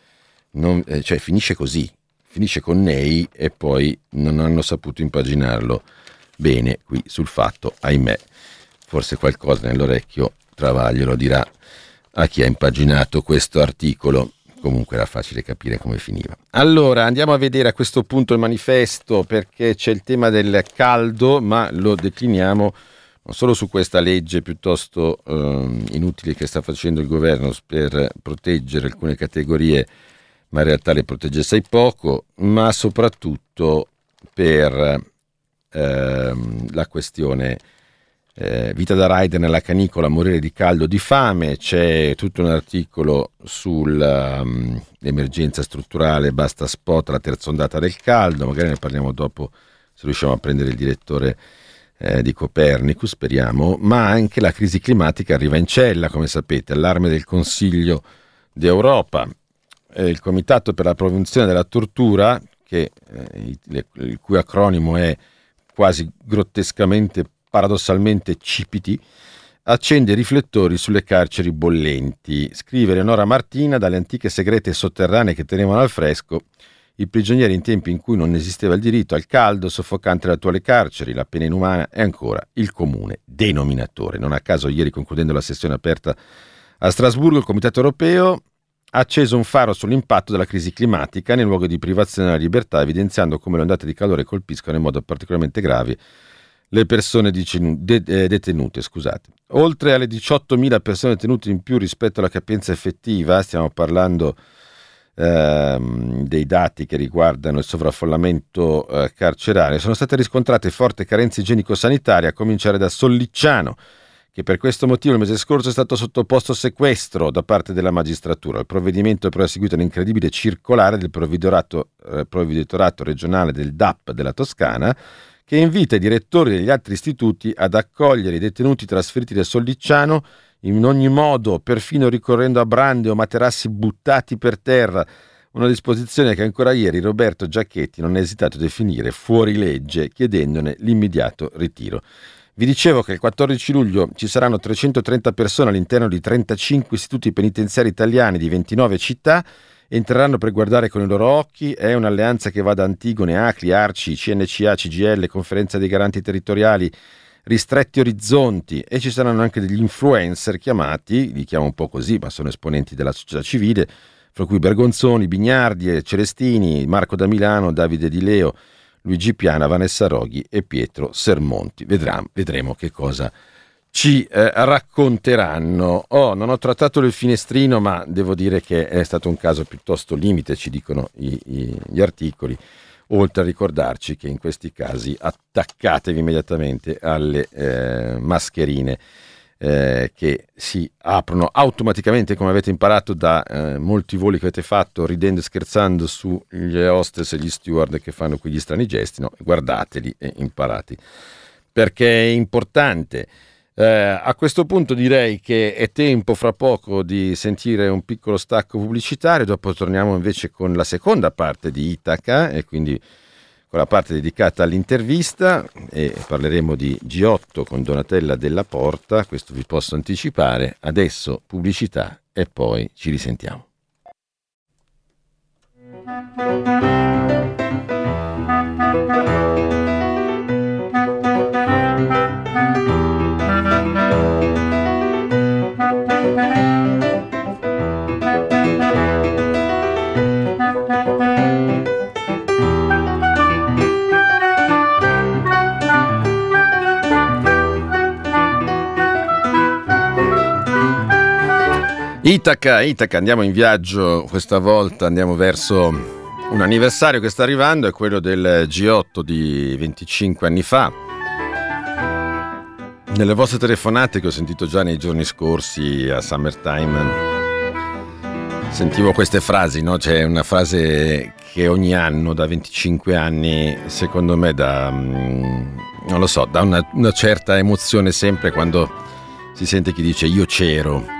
finisce così, finisce con nei, e poi non hanno saputo impaginarlo bene qui sul Fatto, ahimè. Forse qualcosa nell'orecchio Travaglio lo dirà a chi ha impaginato questo articolo. Comunque era facile capire come finiva. Allora andiamo a vedere a questo punto il manifesto, perché c'è il tema del caldo, ma lo decliniamo non solo su questa legge piuttosto inutile che sta facendo il governo per proteggere alcune categorie, ma in realtà le protegge assai poco, ma soprattutto per la questione vita da rider nella canicola, morire di caldo, di fame. C'è tutto un articolo sull'emergenza strutturale, basta spot, la terza ondata del caldo, magari ne parliamo dopo se riusciamo a prendere il direttore di Copernicus, speriamo. Ma anche la crisi climatica arriva in cella, come sapete, allarme del Consiglio d'Europa. Il Comitato per la prevenzione della tortura, il cui acronimo è quasi grottescamente, paradossalmente CPT, accende i riflettori sulle carceri bollenti. Scrive Eleonora Martina: dalle antiche segrete sotterranee che tenevano al fresco i prigionieri in tempi in cui non esisteva il diritto al caldo soffocante delle attuali carceri, la pena inumana è ancora il comune denominatore. Non a caso ieri, concludendo la sessione aperta a Strasburgo, il Comitato europeo ha acceso un faro sull'impatto della crisi climatica nei luoghi di privazione della libertà, evidenziando come le ondate di calore colpiscono in modo particolarmente grave le persone detenute. Oltre alle 18.000 persone detenute in più rispetto alla capienza effettiva, stiamo parlando dei dati che riguardano il sovraffollamento carcerario, sono state riscontrate forti carenze igienico-sanitarie, a cominciare da Sollicciano, che per questo motivo il mese scorso è stato sottoposto a sequestro da parte della magistratura. Il provvedimento è però seguito all'incredibile circolare del provveditorato regionale del DAP della Toscana, che invita i direttori degli altri istituti ad accogliere i detenuti trasferiti da Sollicciano in ogni modo, perfino ricorrendo a brande o materassi buttati per terra. Una disposizione che ancora ieri Roberto Giachetti non ha esitato a definire fuori legge, chiedendone l'immediato ritiro. Vi dicevo che il 14 luglio ci saranno 330 persone all'interno di 35 istituti penitenziari italiani di 29 città. Entreranno per guardare con i loro occhi. È un'alleanza che va da Antigone, Acri, Arci, CNCA, CGL, Conferenza dei Garanti Territoriali, Ristretti Orizzonti, e ci saranno anche degli influencer chiamati, li chiamo un po' così, ma sono esponenti della società civile, fra cui Bergonzoni, Bignardi, Celestini, Marco da Milano, Davide Di Leo, Luigi Piana, Vanessa Roghi e Pietro Sermonti. Vedremo che cosa ci racconteranno. Non ho trattato del finestrino, ma devo dire che è stato un caso piuttosto limite, ci dicono gli articoli, oltre a ricordarci che in questi casi attaccatevi immediatamente alle mascherine che si aprono automaticamente, come avete imparato da molti voli che avete fatto ridendo e scherzando sugli hostess e gli steward che fanno quegli strani gesti. No, guardateli e imparati, perché è importante. A questo punto direi che è tempo fra poco di sentire un piccolo stacco pubblicitario, dopo torniamo invece con la seconda parte di Itaca e quindi con la parte dedicata all'intervista, e parleremo di G8 con Donatella Della Porta, questo vi posso anticipare. Adesso pubblicità e poi ci risentiamo. Itaca, andiamo in viaggio, questa volta andiamo verso un anniversario che sta arrivando, è quello del G8 di 25 anni fa. Nelle vostre telefonate che ho sentito già nei giorni scorsi a Summertime sentivo queste frasi, no? C'è una frase che ogni anno da 25 anni secondo me dà, non lo so, dà una certa emozione sempre quando si sente chi dice io c'ero.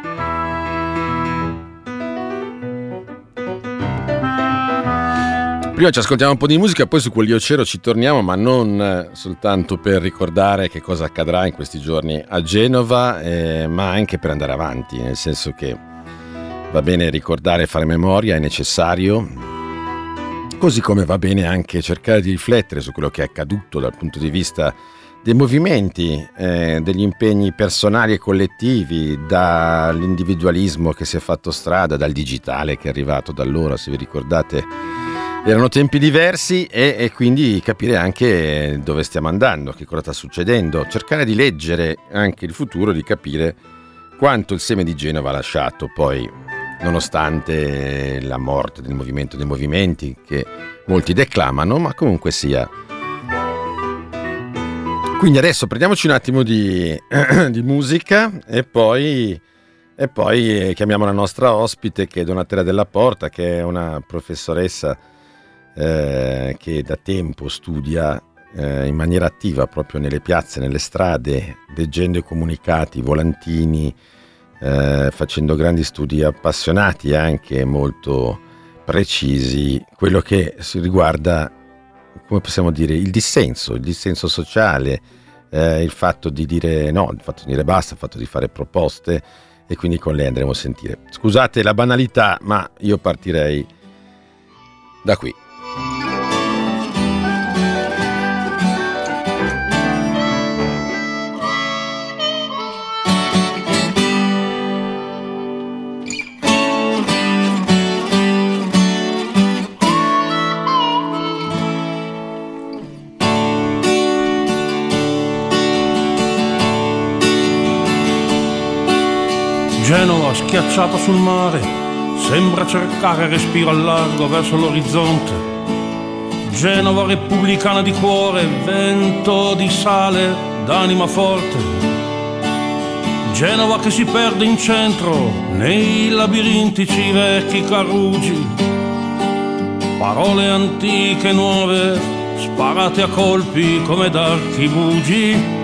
Prima ci ascoltiamo un po' di musica, poi su quell'Io c'ero ci torniamo, ma non soltanto per ricordare che cosa accadrà in questi giorni a Genova, ma anche per andare avanti, nel senso che va bene ricordare e fare memoria, è necessario, così come va bene anche cercare di riflettere su quello che è accaduto dal punto di vista dei movimenti, degli impegni personali e collettivi, dall'individualismo che si è fatto strada, dal digitale che è arrivato da allora, se vi ricordate. Erano tempi diversi e quindi capire anche dove stiamo andando, che cosa sta succedendo, cercare di leggere anche il futuro, di capire quanto il seme di Genova ha lasciato poi, nonostante la morte del movimento dei movimenti che molti declamano, ma comunque sia. Quindi adesso prendiamoci un attimo di musica e poi chiamiamo la nostra ospite, che è Donatella Della Porta, che è una professoressa che da tempo studia in maniera attiva proprio nelle piazze, nelle strade, leggendo i comunicati, i volantini, facendo grandi studi appassionati e anche molto precisi, quello che si riguarda, come possiamo dire, il dissenso sociale, il fatto di dire no, il fatto di dire basta, il fatto di fare proposte, e quindi con lei andremo a sentire. Scusate la banalità, ma io partirei da qui. Genova schiacciata sul mare, sembra cercare respiro al largo verso l'orizzonte. Genova repubblicana di cuore, vento di sale, d'anima forte. Genova che si perde in centro, nei labirintici vecchi caruggi. Parole antiche e nuove, sparate a colpi come d'archi bugi.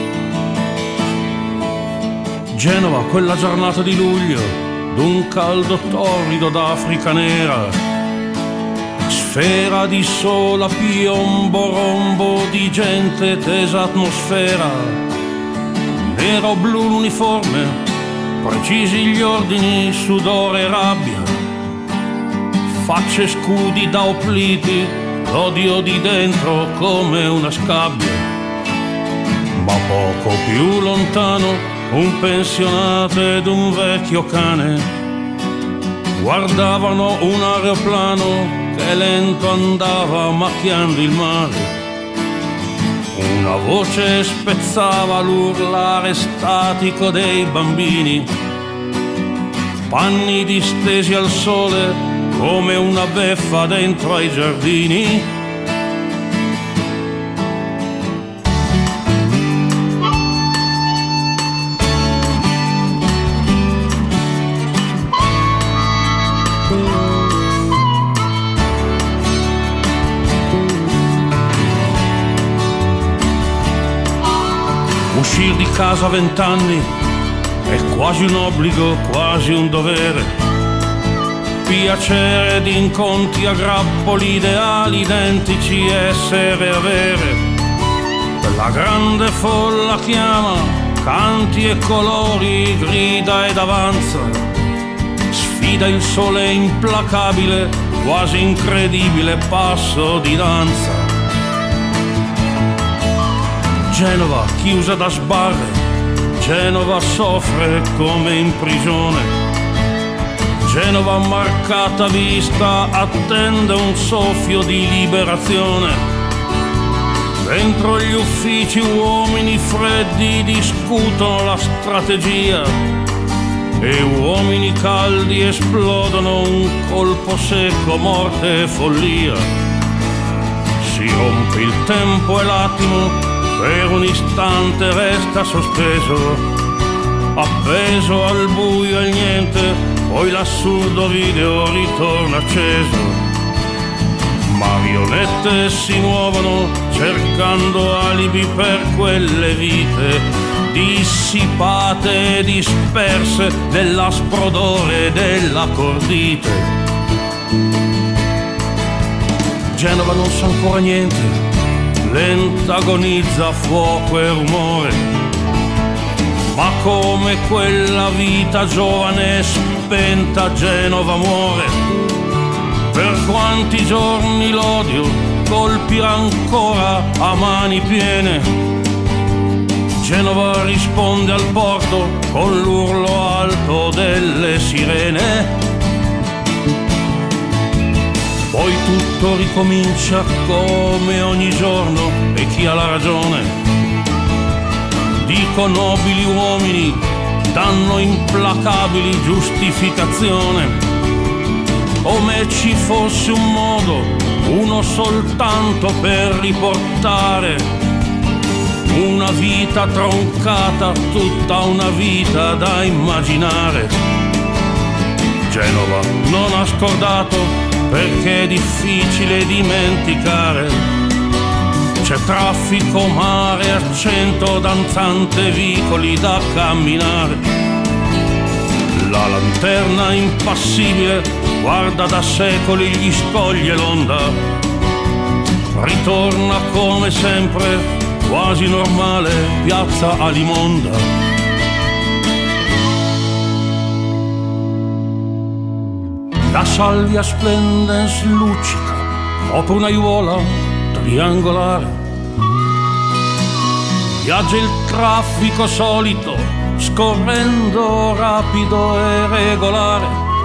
Genova, quella giornata di luglio, d'un caldo torrido d'Africa nera, sfera di sola piombo rombo di gente tesa atmosfera, nera o blu l'uniforme, precisi gli ordini, sudore e rabbia, facce scudi da opliti, l'odio di dentro come una scabbia, ma poco più lontano un pensionato ed un vecchio cane guardavano un aeroplano che lento andava macchiando il mare. Una voce spezzava l'urlare statico dei bambini, panni distesi al sole come una beffa dentro ai giardini. Uscire di casa a 20 anni è quasi un obbligo, quasi un dovere. Piacere di incontri a grappoli, ideali identici, essere e avere. La grande folla chiama, canti e colori, grida ed avanza. Sfida il sole implacabile, quasi incredibile passo di danza. Genova chiusa da sbarre, Genova soffre come in prigione. Genova marcata vista attende un soffio di liberazione. Dentro gli uffici uomini freddi discutono la strategia e uomini caldi esplodono un colpo secco, morte e follia. Si rompe il tempo e l'attimo per un istante resta sospeso, appeso al buio e niente, poi l'assurdo video ritorna acceso. Marionette si muovono cercando alibi per quelle vite dissipate e disperse nell'aspro odore della cordite. Genova non sa ancora niente, lenta agonizza fuoco e rumore, ma come quella vita giovane spenta Genova muore. Per quanti giorni l'odio colpirà ancora a mani piene, Genova risponde al porto con l'urlo alto delle sirene. Poi tutto ricomincia come ogni giorno e chi ha la ragione. Dico nobili uomini, danno implacabili giustificazione. Come ci fosse un modo, uno soltanto per riportare una vita troncata, tutta una vita da immaginare. Genova non ha scordato perché è difficile dimenticare. C'è traffico, mare, accento, danzante, vicoli da camminare. La lanterna impassibile guarda da secoli gli scogli e l'onda. Ritorna come sempre, quasi normale, piazza Alimonda. La salvia splendens luccica dopo un'aiuola triangolare. Viaggia il traffico solito, scorrendo rapido e regolare.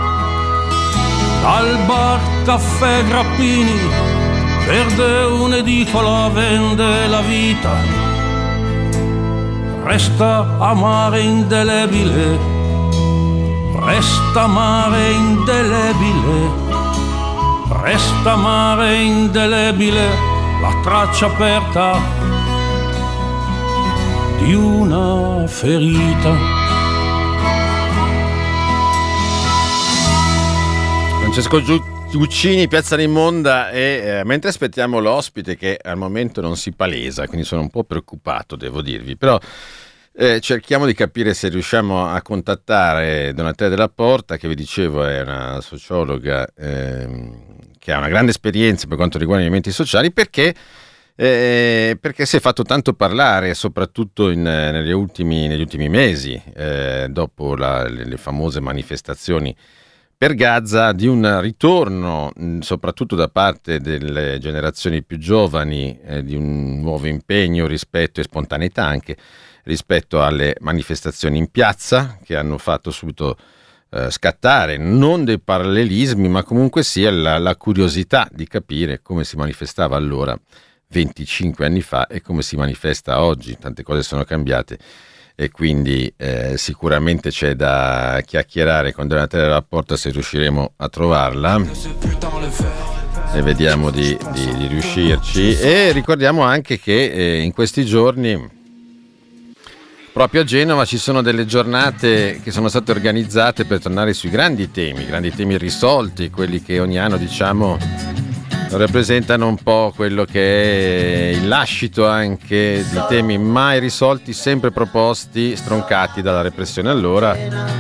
Dal bar caffè Grappini perde un'edicola, vende la vita. Resta amare indelebile, resta mare indelebile, resta mare indelebile, la traccia aperta di una ferita. Francesco Guccini, Piazza Alimonda, e mentre aspettiamo l'ospite che al momento non si palesa, quindi sono un po' preoccupato, devo dirvi, però cerchiamo di capire se riusciamo a contattare Donatella Della Porta, che vi dicevo è una sociologa che ha una grande esperienza per quanto riguarda i movimenti sociali, perché si è fatto tanto parlare, soprattutto negli ultimi mesi, dopo le famose manifestazioni per Gaza, di un ritorno, soprattutto da parte delle generazioni più giovani, di un nuovo impegno, rispetto e spontaneità anche rispetto alle manifestazioni in piazza, che hanno fatto subito scattare non dei parallelismi, ma comunque sia la curiosità di capire come si manifestava allora 25 anni fa e come si manifesta oggi. Tante cose sono cambiate e quindi sicuramente c'è da chiacchierare con Donatella Della Porta, se riusciremo a trovarla, e vediamo di riuscirci. E ricordiamo anche che in questi giorni proprio a Genova ci sono delle giornate che sono state organizzate per tornare sui grandi temi irrisolti, quelli che ogni anno, diciamo, rappresentano un po' quello che è il lascito anche di temi mai risolti, sempre proposti, stroncati dalla repressione. Allora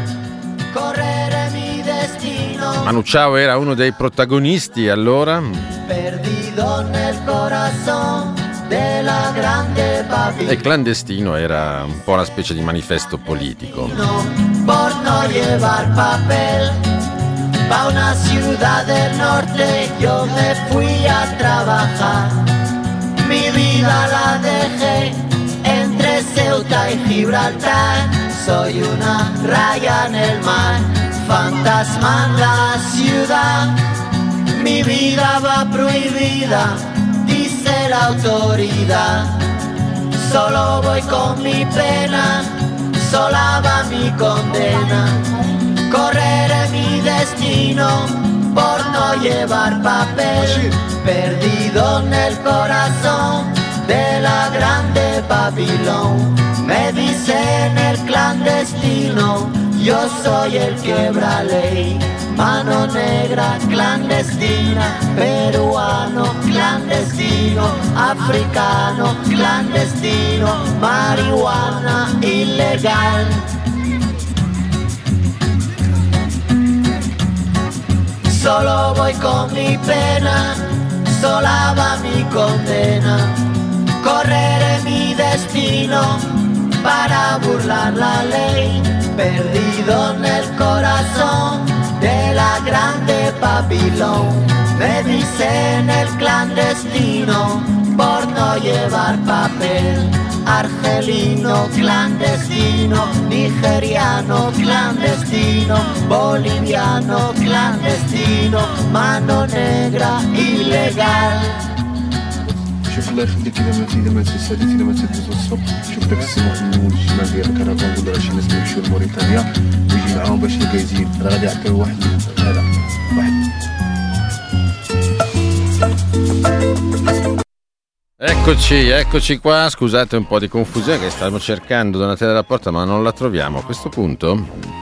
Manu Chao era uno dei protagonisti, allora. Perdido nel corazón della grande Babilonia. E Clandestino era un po' una specie di manifesto politico. Por no llevar papel, pa una ciudad del norte yo me fui a trabajar. Mi vida la dejé entre Ceuta y Gibraltar. Soy una raya en el mar, fantasma en la ciudad. Mi vida va prohibida, dice la autoridad. Solo voy con mi pena, sola va mi condena. Correré mi destino por no llevar papel. Perdido en el corazón de la grande Babilón. Me dicen el clandestino, yo soy el quebra ley. Mano negra clandestina, peruano clandestino, africano clandestino, marihuana ilegal. Solo voy con mi pena, sola va mi condena. Correré mi destino para burlar la ley. Perdido en el corazón de la grande Babilón. Me dicen el clandestino por no llevar papel. Argelino clandestino, nigeriano clandestino, boliviano clandestino, mano negra ilegal. شوف الله يخليك اذا ما تساليت اذا ما تدوز الصبح شوف داك السماح من الشمال ديال الكرفان ولا شي ناس يمشيو لموريتانيا ويجي معاهم باش يجازين راه غادي يعطيو واحد هذا واحد. Eccoci qua, scusate un po' di confusione che stavamo cercando Donatella Della Porta ma non la troviamo a questo punto.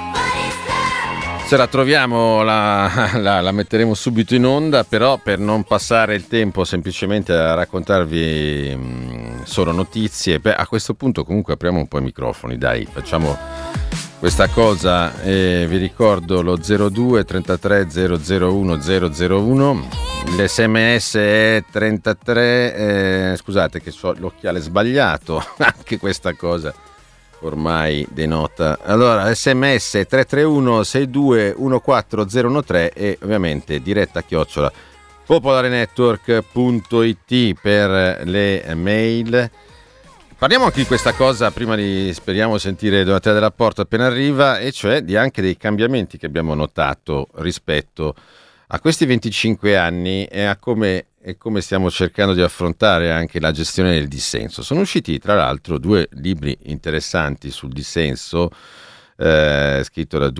Se la troviamo la metteremo subito in onda, però per non passare il tempo semplicemente a raccontarvi solo notizie, a questo punto comunque apriamo un po' i microfoni, dai, facciamo questa cosa. Vi ricordo lo 02 33 001 001, l'SMS è 33, scusate che ho l'occhiale sbagliato, anche questa cosa ormai denota. Allora SMS 331 62 14013 e ovviamente diretta @ popolarenetwork.it per le mail. Parliamo anche di questa cosa prima di, speriamo, sentire Donatella Della Porta appena arriva, e cioè di anche dei cambiamenti che abbiamo notato rispetto a questi 25 anni e a come stiamo cercando di affrontare anche la gestione del dissenso. Sono usciti tra l'altro 2 libri interessanti sul dissenso, scritto da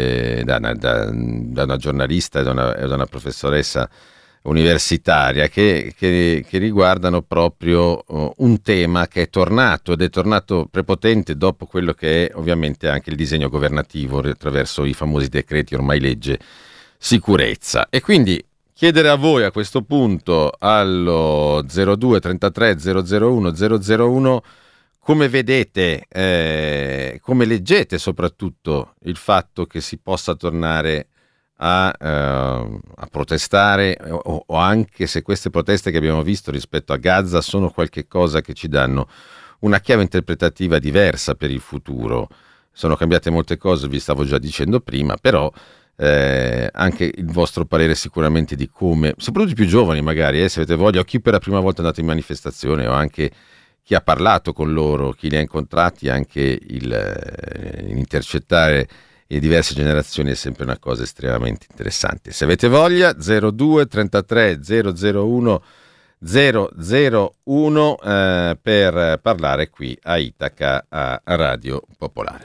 una giornalista e da una professoressa universitaria che riguardano proprio un tema che è tornato prepotente dopo quello che è ovviamente anche il disegno governativo attraverso i famosi decreti ormai legge sicurezza. E quindi chiedere a voi a questo punto allo 02 33 001 001 come vedete, come leggete soprattutto il fatto che si possa tornare a protestare, o anche se queste proteste che abbiamo visto rispetto a Gaza sono qualche cosa che ci danno una chiave interpretativa diversa per il futuro. Sono cambiate molte cose, vi stavo già dicendo prima, però anche il vostro parere sicuramente di come, soprattutto i più giovani magari, se avete voglia, o chi per la prima volta è andato in manifestazione, o anche chi ha parlato con loro, chi li ha incontrati, anche intercettare e diverse generazioni è sempre una cosa estremamente interessante. Se avete voglia, 02 33 001 001 per parlare qui a Itaca a Radio Popolare.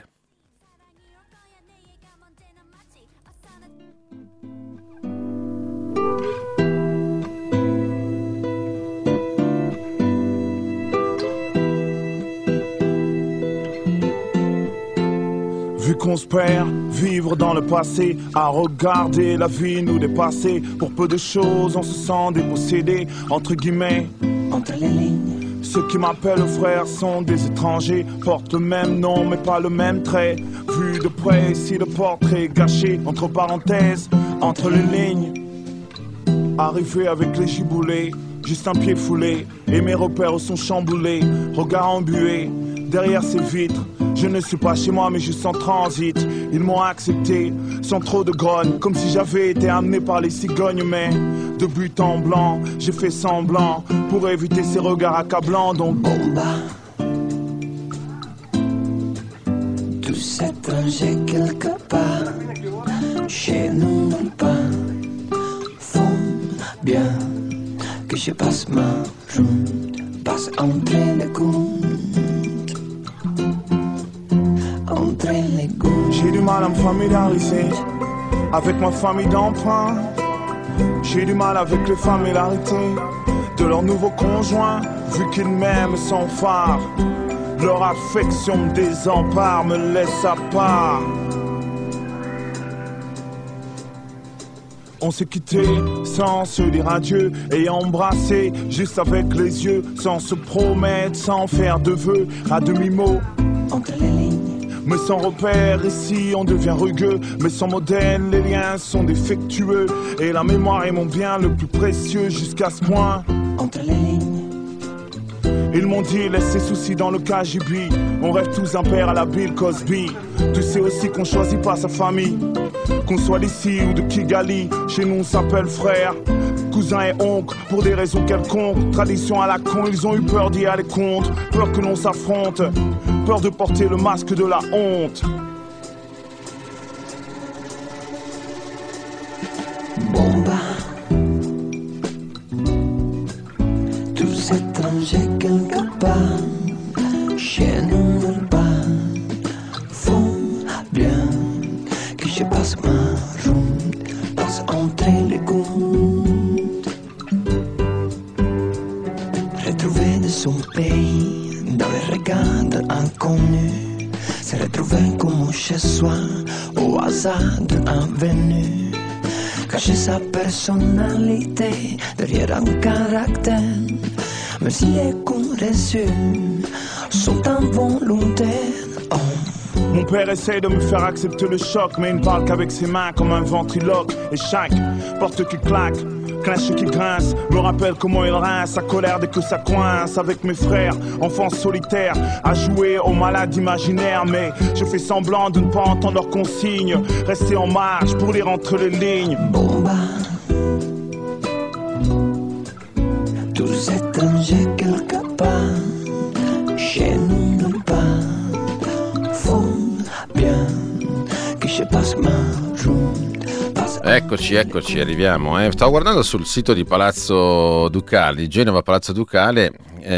Vu qu'on se perd, vivre dans le passé, à regarder la vie nous dépasser. Pour peu de choses, on se sent dépossédé, entre guillemets, entre les lignes. Ceux qui m'appellent frères sont des étrangers, portent le même nom mais pas le même trait. Vu de près, ici le portrait gâché, entre parenthèses, entre les lignes. Arrivé avec les giboulées, juste un pied foulé, et mes repères sont chamboulés, regard embué, derrière ces vitres. Je ne suis pas chez moi mais juste en transit. Ils m'ont accepté sans trop de grogne, comme si j'avais été amené par les cigognes. Mais de but en blanc, j'ai fait semblant pour éviter ces regards accablants. Donc Bomba, tous étrangers quelque part, chez nous nulle part. Font bien que je passe ma route, passe entre les comptes. J'ai du mal à me familiariser avec ma famille d'emprunt. J'ai du mal avec les familiarités de leur nouveau conjoint. Vu qu'ils m'aiment sans phare, leur affection me désempare, me laisse à part. On s'est quitté sans se dire adieu et embrassé juste avec les yeux, sans se promettre, sans faire de vœux, à demi-mot. Entre les lignes. Mais sans repère, ici on devient rugueux. Mais sans modèle, les liens sont défectueux. Et la mémoire est mon bien le plus précieux jusqu'à ce point. Entre les lignes. Ils m'ont dit laisse ces soucis dans le KGB. On rêve tous un père à la Bill Cosby. Tu sais aussi qu'on choisit pas sa famille. Qu'on soit d'ici ou de Kigali, chez nous on s'appelle frère, cousin et oncle, pour des raisons quelconques. Tradition à la con, ils ont eu peur d'y aller contre. Peur que l'on s'affronte, peur de porter le masque de la honte. Bomba, tous étrangers quelque part, chez nous nulle part. Font bien que je passe ma route, passe entre les gouttes. Retrouver de son pays, dans les regards inconnus, se retrouver comme chez soi, au hasard d'une avenue. Cacher sa personnalité derrière un caractère, même si les coups reçus sont involontaires. Oh. Mon père essaye de me faire accepter le choc, mais il ne parle qu'avec ses mains comme un ventriloque. Et chaque porte qui claque, cloche qui grince, me rappelle comment il rince sa colère dès que ça coince. Avec mes frères, enfants solitaires, à jouer aux malades imaginaires. Mais je fais semblant de ne pas entendre leurs consignes, rester en marge pour lire entre les lignes. Bomba, tous étrangers quelque part, chez nous nulle part. Faut bien che je passe ma route, passe. Eccoci, arriviamo. Stavo guardando sul sito di Palazzo Ducale, di Genova Palazzo Ducale,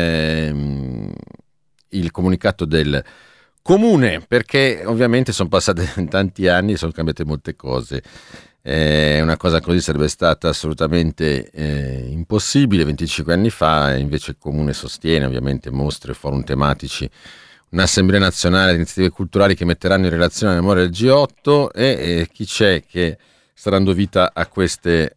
il comunicato del comune, perché ovviamente sono passati tanti anni e sono cambiate molte cose. Una cosa così sarebbe stata assolutamente impossibile 25 anni fa, invece il comune sostiene ovviamente mostre, forum tematici, un'assemblea nazionale di iniziative culturali che metteranno in relazione la memoria del G8 e chi c'è che sta dando vita a queste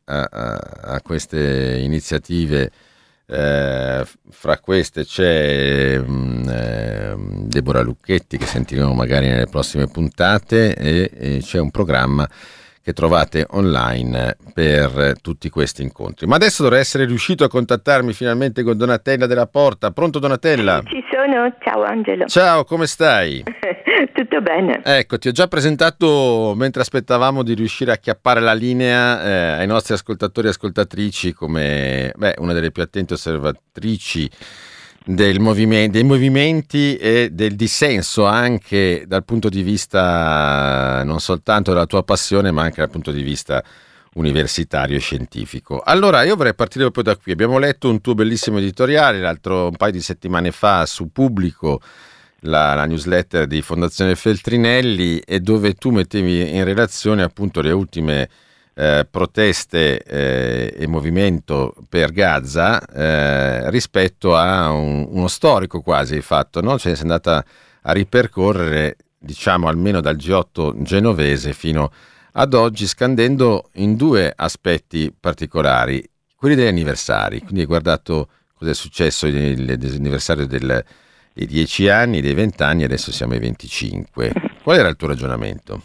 iniziative. Fra queste c'è Deborah Lucchetti, che sentiremo magari nelle prossime puntate, e c'è un programma che trovate online per tutti questi incontri. Ma adesso dovrei essere riuscito a contattarmi finalmente con Donatella Della Porta. Pronto, Donatella? Ci sono, ciao Angelo. Ciao, come stai? Tutto bene. Ecco, ti ho già presentato mentre aspettavamo di riuscire a chiappare la linea ai nostri ascoltatori e ascoltatrici come una delle più attente osservatrici dei movimenti e del dissenso, anche dal punto di vista non soltanto della tua passione, ma anche dal punto di vista universitario e scientifico. Allora, io vorrei partire proprio da qui. Abbiamo letto un tuo bellissimo editoriale un paio di settimane fa su Pubblico, la newsletter di Fondazione Feltrinelli, e dove tu mettevi in relazione appunto le ultime proteste e movimento per Gaza rispetto a uno storico quasi fatto, no? Cioè, sei andata a ripercorrere, diciamo, almeno dal G8 genovese fino ad oggi, scandendo in due aspetti particolari, quelli degli anniversari. Quindi hai guardato cosa è successo nell'anniversario dei 10 anni, dei 20 anni, adesso siamo ai 25. Qual era il tuo ragionamento?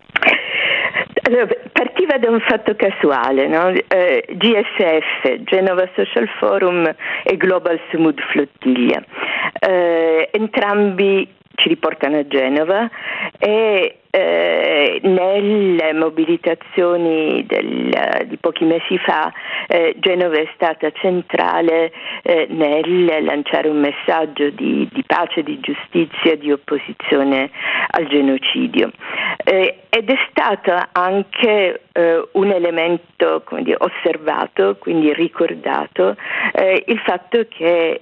Allora, partiva da un fatto casuale, no? GSF, Genova Social Forum, e Global Smooth Flottiglia. Entrambi ci riportano a Genova e nelle mobilitazioni di pochi mesi fa Genova è stata centrale nel lanciare un messaggio di pace, di giustizia, di opposizione al genocidio, ed è stata anche un elemento, come dire, osservato, quindi ricordato, il fatto che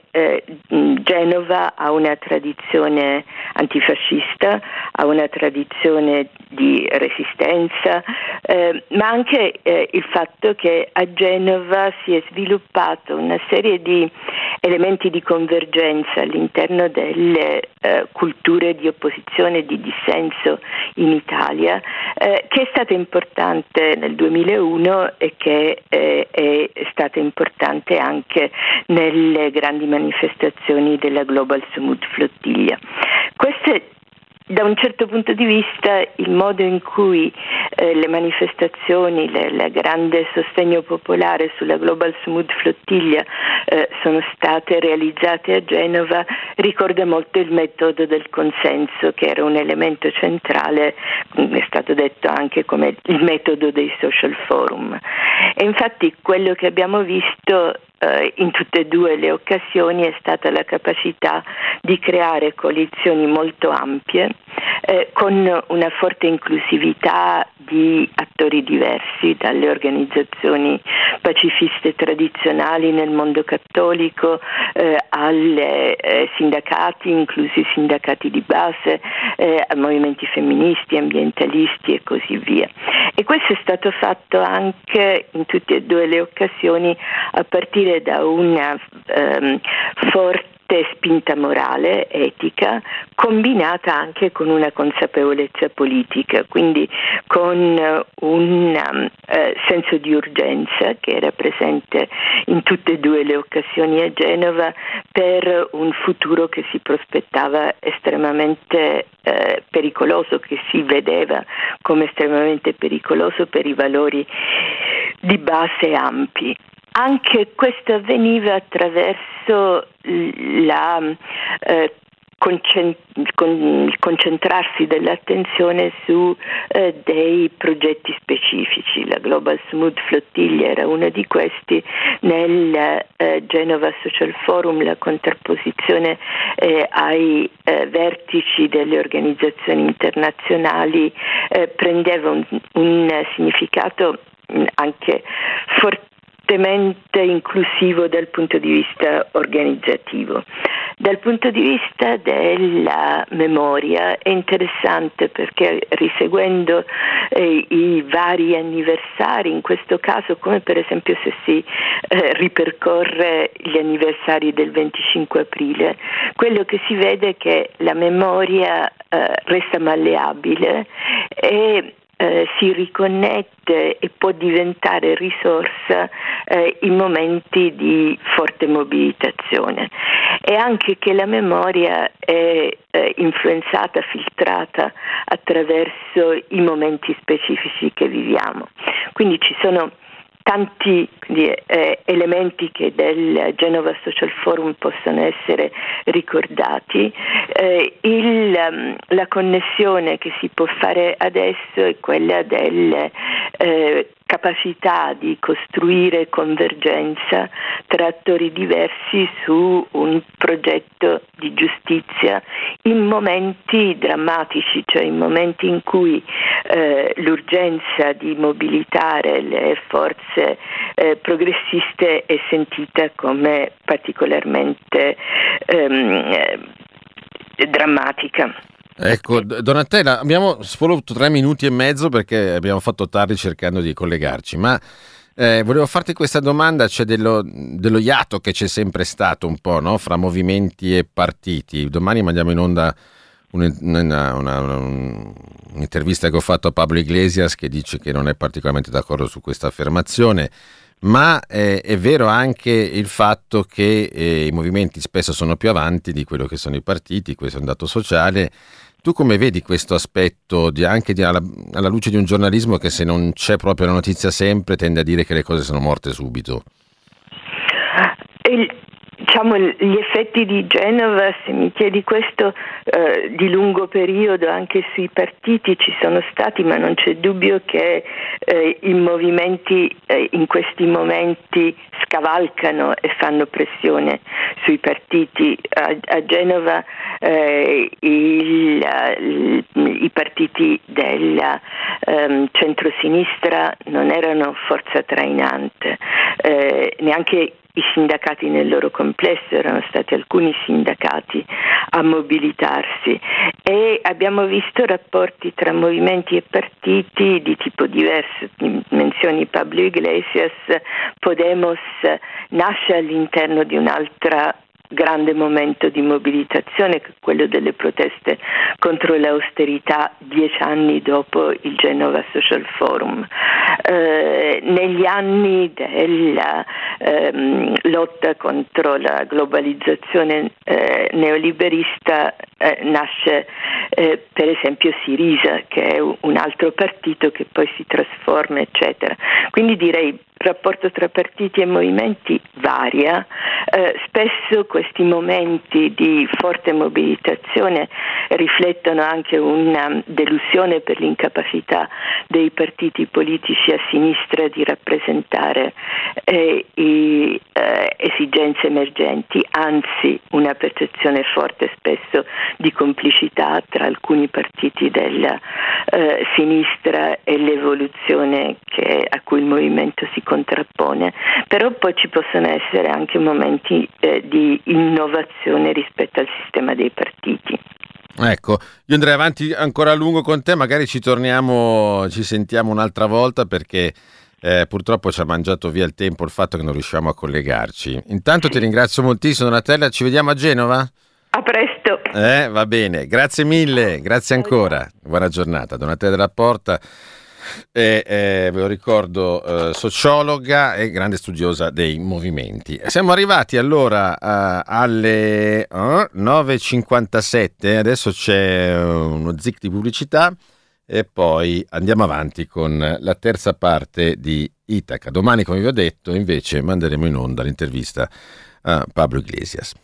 Genova ha una tradizione antifascista, ha una tradizione di resistenza, ma anche il fatto che a Genova si è sviluppato una serie di elementi di convergenza all'interno delle culture di opposizione e di dissenso in Italia, che è stata importante nel 2001 e che è stata importante anche nelle grandi manifestazioni della Global Smooth Flottiglia. Queste, da un certo punto di vista, il modo in cui le manifestazioni, il grande sostegno popolare sulla Global Smooth Flottiglia sono state realizzate a Genova ricorda molto il metodo del consenso, che era un elemento centrale, è stato detto anche come il metodo dei social forum. E infatti quello che abbiamo visto in tutte e due le occasioni è stata la capacità di creare coalizioni molto ampie, con una forte inclusività di attori diversi, dalle organizzazioni pacifiste tradizionali nel mondo cattolico alle sindacati, inclusi i sindacati di base, a movimenti femministi, ambientalisti e così via. E questo è stato fatto anche in tutte e due le occasioni a partire da una forte spinta morale, etica, combinata anche con una consapevolezza politica, quindi con un senso di urgenza che era presente in tutte e due le occasioni a Genova per un futuro che si prospettava estremamente pericoloso, che si vedeva come estremamente pericoloso per i valori di base ampi. Anche questo avveniva attraverso il concentrarsi dell'attenzione su dei progetti specifici. La Global Smooth Flottiglia era uno di questi. Nel Genova Social Forum la contrapposizione ai vertici delle organizzazioni internazionali prendeva un significato anche fortemente inclusivo dal punto di vista organizzativo. Dal punto di vista della memoria è interessante perché, riseguendo i vari anniversari, in questo caso come per esempio se si ripercorre gli anniversari del 25 aprile, quello che si vede è che la memoria resta malleabile e si riconnette e può diventare risorsa in momenti di forte mobilitazione, e anche che la memoria è influenzata, filtrata attraverso i momenti specifici che viviamo. Quindi ci sono tanti elementi che del Genova Social Forum possono essere ricordati. La connessione che si può fare adesso è quella del capacità di costruire convergenza tra attori diversi su un progetto di giustizia in momenti drammatici, cioè in momenti in cui l'urgenza di mobilitare le forze progressiste è sentita come particolarmente drammatica. Ecco, Donatella, abbiamo solo 3 minuti e mezzo perché abbiamo fatto tardi cercando di collegarci, ma volevo farti questa domanda. C'è dello iato che c'è sempre stato un po', no? Fra movimenti e partiti. Domani mandiamo in onda un'intervista che ho fatto a Pablo Iglesias, che dice che non è particolarmente d'accordo su questa affermazione, ma è vero anche il fatto che i movimenti spesso sono più avanti di quello che sono i partiti. Questo è un dato sociale. Tu come vedi questo aspetto alla luce di un giornalismo che, se non c'è proprio la notizia sempre, tende a dire che le cose sono morte subito? Diciamo, gli effetti di Genova, se mi chiedi questo, di lungo periodo anche sui partiti ci sono stati, ma non c'è dubbio che i movimenti in questi momenti scavalcano e fanno pressione sui partiti. A Genova i partiti della centrosinistra non erano forza trainante, neanche i sindacati nel loro complesso, erano stati alcuni sindacati a mobilitarsi, e abbiamo visto rapporti tra movimenti e partiti di tipo diverso. Menzioni Pablo Iglesias, Podemos nasce all'interno di un'altra grande momento di mobilitazione, che è quello delle proteste contro l'austerità 10 anni dopo il Genova Social Forum. Negli anni della lotta contro la globalizzazione neoliberista nasce per esempio Sirisa, che è un altro partito che poi si trasforma, eccetera. Quindi direi il rapporto tra partiti e movimenti varia. Spesso questi momenti di forte mobilitazione riflettono anche una delusione per l'incapacità dei partiti politici a sinistra di rappresentare esigenze emergenti, anzi una percezione forte spesso di complicità tra alcuni partiti della sinistra e l'evoluzione a cui il movimento si contrappone. Però poi ci possono essere anche momenti di innovazione rispetto al sistema dei partiti. Ecco, io andrei avanti ancora a lungo con te, magari ci sentiamo un'altra volta, perché purtroppo ci ha mangiato via il tempo il fatto che non riusciamo a collegarci. Intanto ti ringrazio moltissimo, Donatella, ci vediamo a Genova? A presto. Va bene, grazie mille, grazie ancora, buona giornata. Donatella Della Porta, ve lo ricordo, sociologa e grande studiosa dei movimenti. Siamo arrivati allora alle 9.57, adesso c'è uno zic di pubblicità e poi andiamo avanti con la terza parte di Itaca. Domani, come vi ho detto, invece manderemo in onda l'intervista a Pablo Iglesias.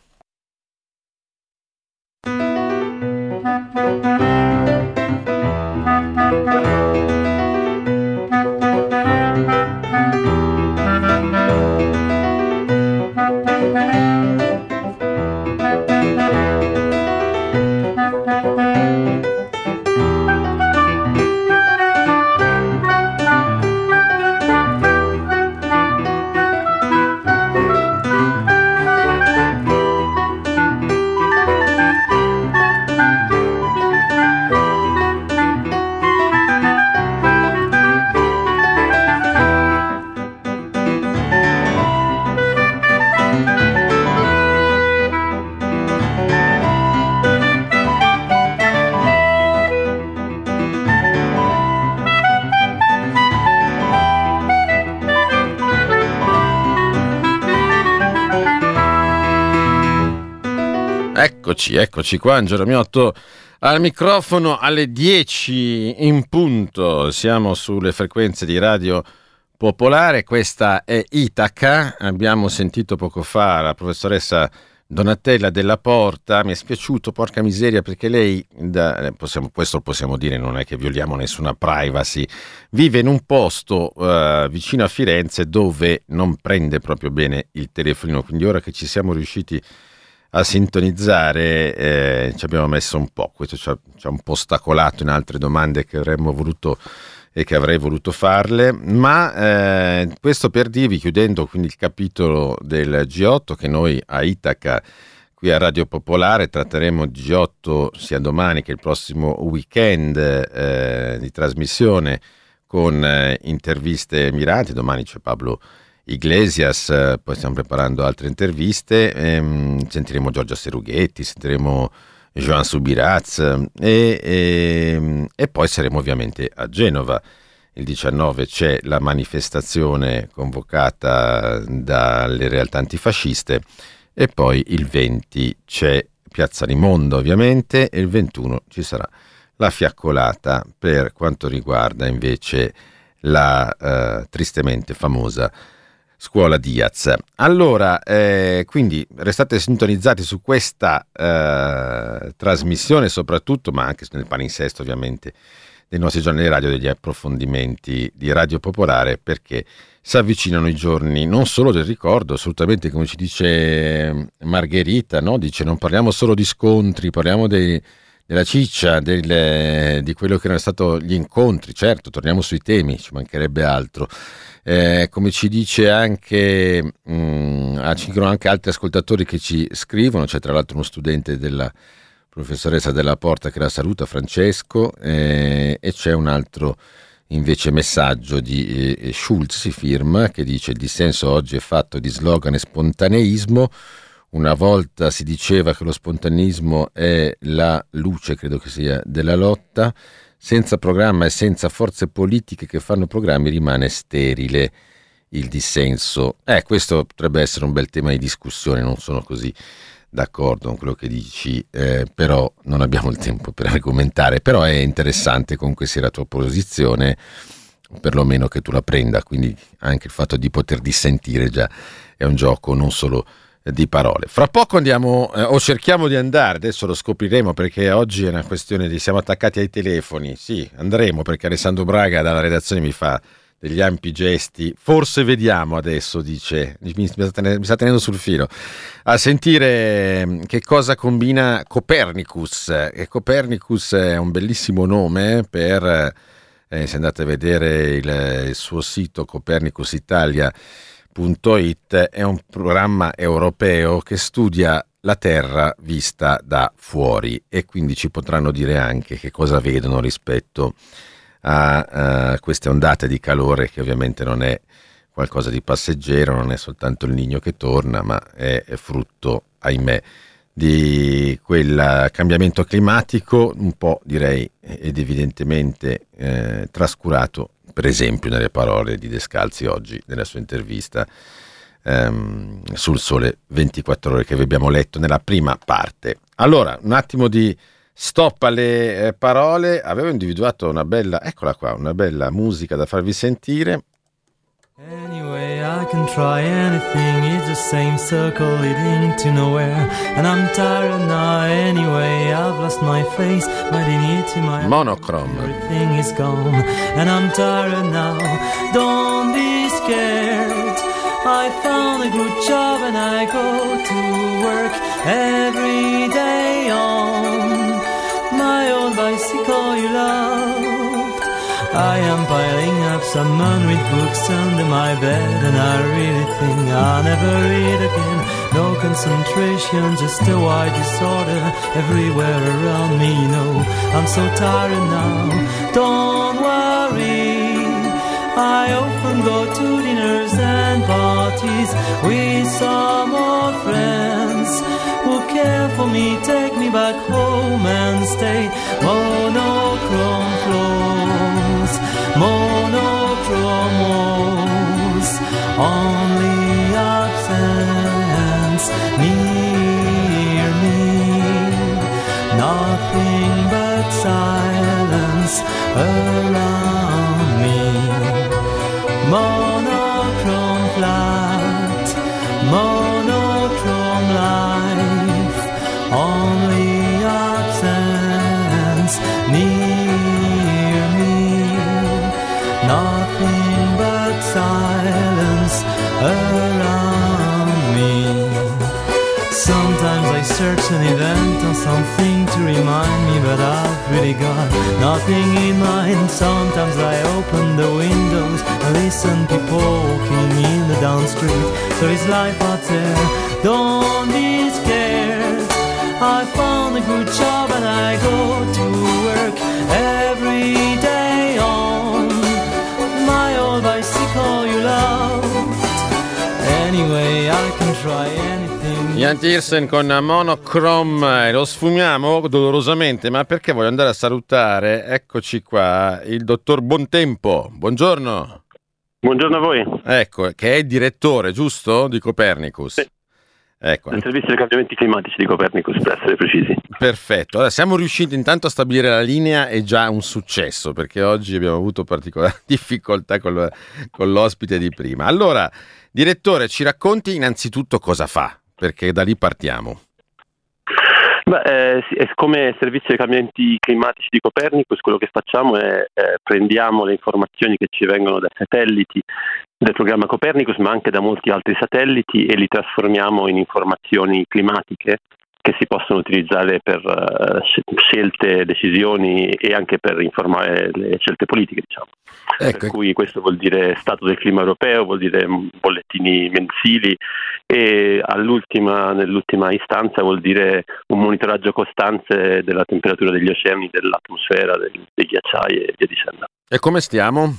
Eccoci qua, Angelo Miotto al microfono alle 10 in punto. Siamo sulle frequenze di Radio Popolare, questa è Itaca. Abbiamo sentito poco fa la professoressa Donatella Della Porta, mi è spiaciuto, porca miseria, perché lei, questo lo possiamo dire, non è che violiamo nessuna privacy, vive in un posto vicino a Firenze dove non prende proprio bene il telefonino, quindi ora che ci siamo riusciti a sintonizzare ci abbiamo messo un po', questo ci ha un po' ostacolato in altre domande che avremmo voluto e che avrei voluto farle, ma questo per dirvi, chiudendo quindi il capitolo del G8, che noi a Itaca qui a Radio Popolare tratteremo il G8 sia domani che il prossimo weekend di trasmissione con interviste miranti. Domani c'è Pablo Iglesias, poi stiamo preparando altre interviste, sentiremo Giorgia Serughetti, sentiremo Joan Subiraz e poi saremo ovviamente a Genova. Il 19 c'è la manifestazione convocata dalle realtà antifasciste e poi il 20 c'è Piazza Rimonda ovviamente e il 21 ci sarà la fiaccolata per quanto riguarda invece la tristemente famosa Scuola Diaz. Allora, quindi restate sintonizzati su questa trasmissione soprattutto, ma anche nel palinsesto ovviamente dei nostri giornali radio, degli approfondimenti di Radio Popolare, perché si avvicinano i giorni non solo del ricordo, assolutamente, come ci dice Margherita, no? Dice non parliamo solo di scontri, parliamo della ciccia, di quello che erano stati gli incontri. Certo, torniamo sui temi, ci mancherebbe altro. Come ci dice anche ci sono anche altri ascoltatori che ci scrivono, c'è tra l'altro uno studente della professoressa Della Porta che la saluta, Francesco, e c'è un altro invece messaggio di Schulz, si firma, che dice: il dissenso oggi è fatto di slogan e spontaneismo. Una volta si diceva che lo spontaneismo è la luce, credo che sia, della lotta. Senza programma e senza forze politiche che fanno programmi rimane sterile il dissenso. Questo potrebbe essere un bel tema di discussione, non sono così d'accordo con quello che dici, però non abbiamo il tempo per argomentare. Però è interessante comunque sia la tua posizione, perlomeno che tu la prenda, quindi anche il fatto di poter dissentire già è un gioco non solo di parole. Fra poco andiamo o cerchiamo di andare, adesso lo scopriremo perché oggi è una questione di siamo attaccati ai telefoni. Sì, andremo perché Alessandro Braga dalla redazione mi fa degli ampi gesti, forse vediamo adesso, dice, mi sta tenendo sul filo, a sentire che cosa combina Copernicus. E Copernicus è un bellissimo nome per se andate a vedere il suo sito copernicusitalia.it, è un programma europeo che studia la Terra vista da fuori e quindi ci potranno dire anche che cosa vedono rispetto a queste ondate di calore, che ovviamente non è qualcosa di passeggero, non è soltanto il Niño che torna, ma è frutto, ahimè, di quel cambiamento climatico un po', direi, ed evidentemente trascurato, per esempio nelle parole di Descalzi oggi nella sua intervista sul Sole 24 Ore che vi abbiamo letto nella prima parte. Allora, un attimo di stop alle parole. Avevo individuato una bella, eccola qua, una bella musica da farvi sentire. Anyway, I can try anything, it's the same circle leading to nowhere. And I'm tired now anyway, I've lost my face, my dignity, my Monochrome. Everything is gone, and I'm tired now, don't be scared. I found a good job and I go to work every day on my old bicycle you loved. I am piling up some unread books under my bed, and I really think I'll never read again. No concentration, just a wide disorder everywhere around me, you know. I'm so tired now, don't worry. I often go to dinners and parties with some old friends who care for me, take me back home and stay. Monochrome floors, monochrome walls, only absence near me. Nothing but silence around me. Monochrome flat, monochrome light. Sometimes I search an event or something to remind me, but I've really got nothing in mind. Sometimes I open the windows and listen people walking in the down street. There is life out there, don't be scared. I found a good job and I go to work every day on my old bicycle you loved. Anyway, I can try anything. Jan Tiersen con Monochrome, lo sfumiamo dolorosamente, ma perché voglio andare a salutare, eccoci qua, il dottor Bontempo. Buongiorno. Buongiorno a voi. Ecco, che è il direttore, giusto, di Copernicus? Sì. Ecco. Il servizio dei cambiamenti climatici di Copernicus, per essere precisi. Perfetto, allora siamo riusciti intanto a stabilire la linea, è già un successo, perché oggi abbiamo avuto particolari difficoltà con l'ospite di prima. Allora, direttore, ci racconti innanzitutto cosa fa, perché da lì partiamo. Come servizio dei cambiamenti climatici di Copernicus, quello che facciamo è prendiamo le informazioni che ci vengono dai satelliti del programma Copernicus, ma anche da molti altri satelliti, e li trasformiamo in informazioni climatiche che si possono utilizzare per scelte, decisioni e anche per informare le scelte politiche, diciamo. Ecco. Per cui questo vuol dire stato del clima europeo, vuol dire bollettini mensili e nell'ultima istanza vuol dire un monitoraggio costante della temperatura degli oceani, dell'atmosfera, dei ghiacciai e via dicendo. E come stiamo?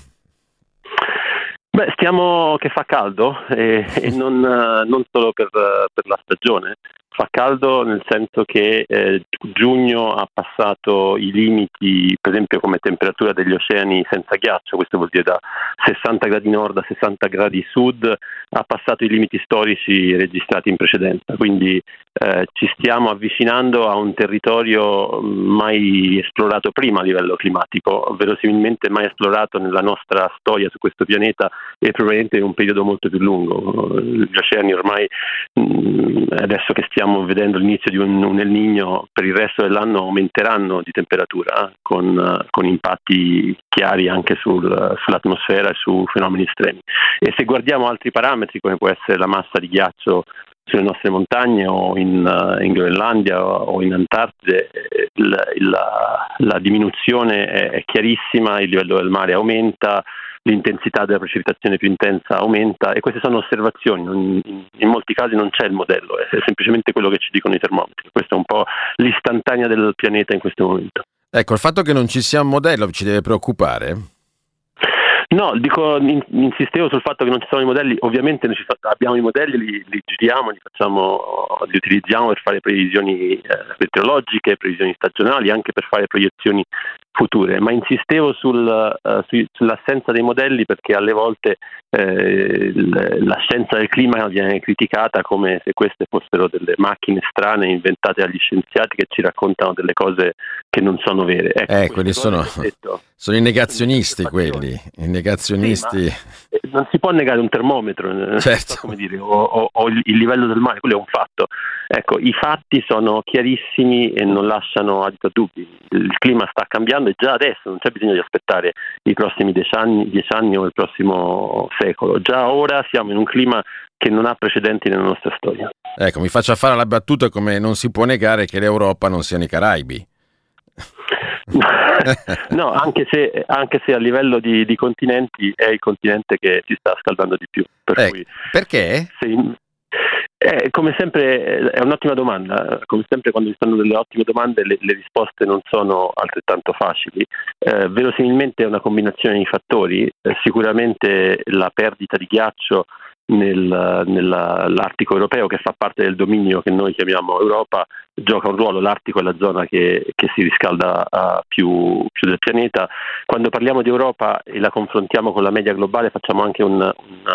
Stiamo che fa caldo e non solo per la stagione. Fa caldo nel senso che giugno ha passato i limiti, per esempio come temperatura degli oceani senza ghiaccio, questo vuol dire da 60 gradi nord a 60 gradi sud, ha passato i limiti storici registrati in precedenza, quindi ci stiamo avvicinando a un territorio mai esplorato prima a livello climatico, verosimilmente mai esplorato nella nostra storia su questo pianeta e probabilmente in un periodo molto più lungo. Gli oceani ormai, adesso che stiamo vedendo l'inizio di un El Niño, per il resto dell'anno aumenteranno di temperatura con impatti chiari anche sull'atmosfera e su fenomeni estremi. E se guardiamo altri parametri come può essere la massa di ghiaccio sulle nostre montagne o in Groenlandia o in Antartide, la diminuzione è chiarissima, il livello del mare aumenta, l'intensità della precipitazione più intensa aumenta, e queste sono osservazioni, in molti casi non c'è il modello, è semplicemente quello che ci dicono i termometri. Questa è un po' l'istantanea del pianeta in questo momento. Ecco, il fatto che non ci sia un modello ci deve preoccupare? No, insistevo sul fatto che non ci sono i modelli. Ovviamente noi abbiamo i modelli, li giriamo, li utilizziamo per fare previsioni meteorologiche, previsioni stagionali, anche per fare proiezioni future, ma insistevo sull'assenza dei modelli perché alle volte la scienza del clima viene criticata come se queste fossero delle macchine strane inventate dagli scienziati che ci raccontano delle cose che non sono vere. Quelli sono i negazionisti, quelli. I negazionisti. Sì, non si può negare un termometro, certo. Come dire, o il livello del mare, quello è un fatto. Ecco, i fatti sono chiarissimi e non lasciano adito a dubbi. Il clima sta cambiando e già adesso non c'è bisogno di aspettare i prossimi 10 anni o il prossimo secolo. Già ora siamo in un clima che non ha precedenti nella nostra storia. Ecco, mi faccia fare la battuta come non si può negare che l'Europa non siano i Caraibi. No, anche se a livello di continenti è il continente che si sta scaldando di più. Cui, perché? Come sempre è un'ottima domanda, come sempre quando ci stanno delle ottime domande le risposte non sono altrettanto facili. Verosimilmente è una combinazione di fattori, sicuramente la perdita di ghiaccio nell'Artico europeo, che fa parte del dominio che noi chiamiamo Europa, gioca un ruolo. L'Artico è la zona che si riscalda più del pianeta. Quando parliamo di Europa e la confrontiamo con la media globale facciamo anche un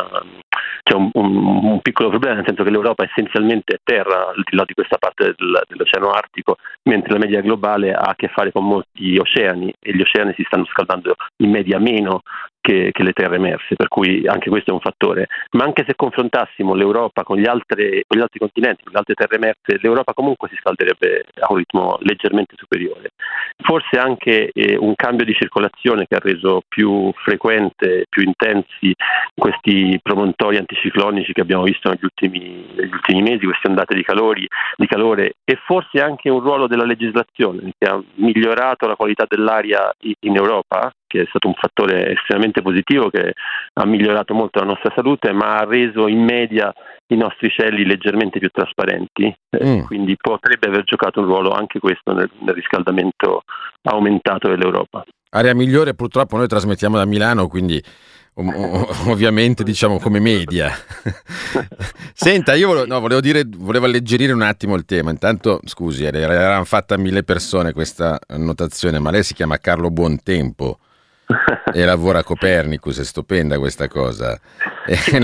piccolo problema, nel senso che l'Europa essenzialmente è terra al di là di questa parte dell'oceano Artico, mentre la media globale ha a che fare con molti oceani e gli oceani si stanno scaldando in media meno che le terre emerse, per cui anche questo è un fattore. Ma anche se confrontassimo l'Europa con gli altri continenti, con le altre terre emerse, l'Europa comunque si scalderebbe a un ritmo leggermente superiore. Forse anche un cambio di circolazione che ha reso più frequente, più intensi questi promontori anticiclonici che abbiamo visto negli ultimi ultimi mesi, queste ondate di calore, e forse anche un ruolo della legislazione che ha migliorato la qualità dell'aria in Europa, che è stato un fattore estremamente positivo che ha migliorato molto la nostra salute, ma ha reso in media i nostri cieli leggermente più trasparenti, quindi potrebbe aver giocato un ruolo anche questo nel riscaldamento aumentato dell'Europa. Area migliore, purtroppo noi trasmettiamo da Milano, quindi ovviamente diciamo come media. Senta, io volevo alleggerire un attimo il tema. Intanto scusi, l'avevano fatta 1000 persone questa annotazione, ma lei si chiama Carlo Buontempo e lavora a Copernicus, è stupenda questa cosa. È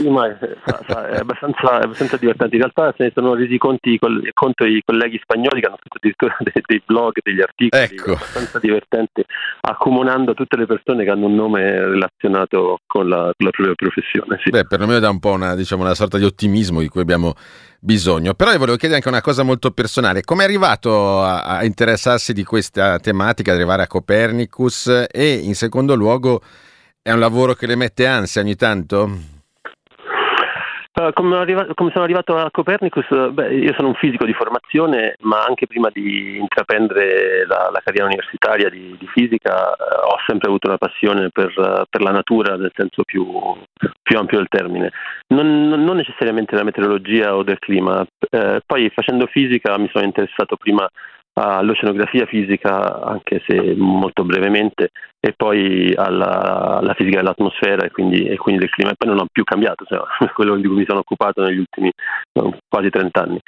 abbastanza divertente. In realtà se ne sono resi conto i colleghi spagnoli che hanno scritto addirittura dei blog, degli articoli, abbastanza divertenti, accomunando tutte le persone che hanno un nome relazionato con la propria professione. Sì. Beh, perlomeno dà un po' una sorta di ottimismo di cui abbiamo bisogno. Però io volevo chiedere anche una cosa molto personale: come è arrivato a interessarsi di questa tematica, ad arrivare a Copernicus, e in secondo luogo è un lavoro che le mette ansia ogni tanto? Come sono arrivato a Copernicus? Io sono un fisico di formazione, ma anche prima di intraprendere la carriera universitaria di fisica ho sempre avuto una passione per la natura nel senso più ampio del termine, non necessariamente della meteorologia o del clima. Poi facendo fisica mi sono interessato prima all'oceanografia fisica, anche se molto brevemente, e poi alla fisica dell'atmosfera e quindi del clima, e poi non ho più cambiato, quello di cui mi sono occupato negli ultimi quasi 30 anni.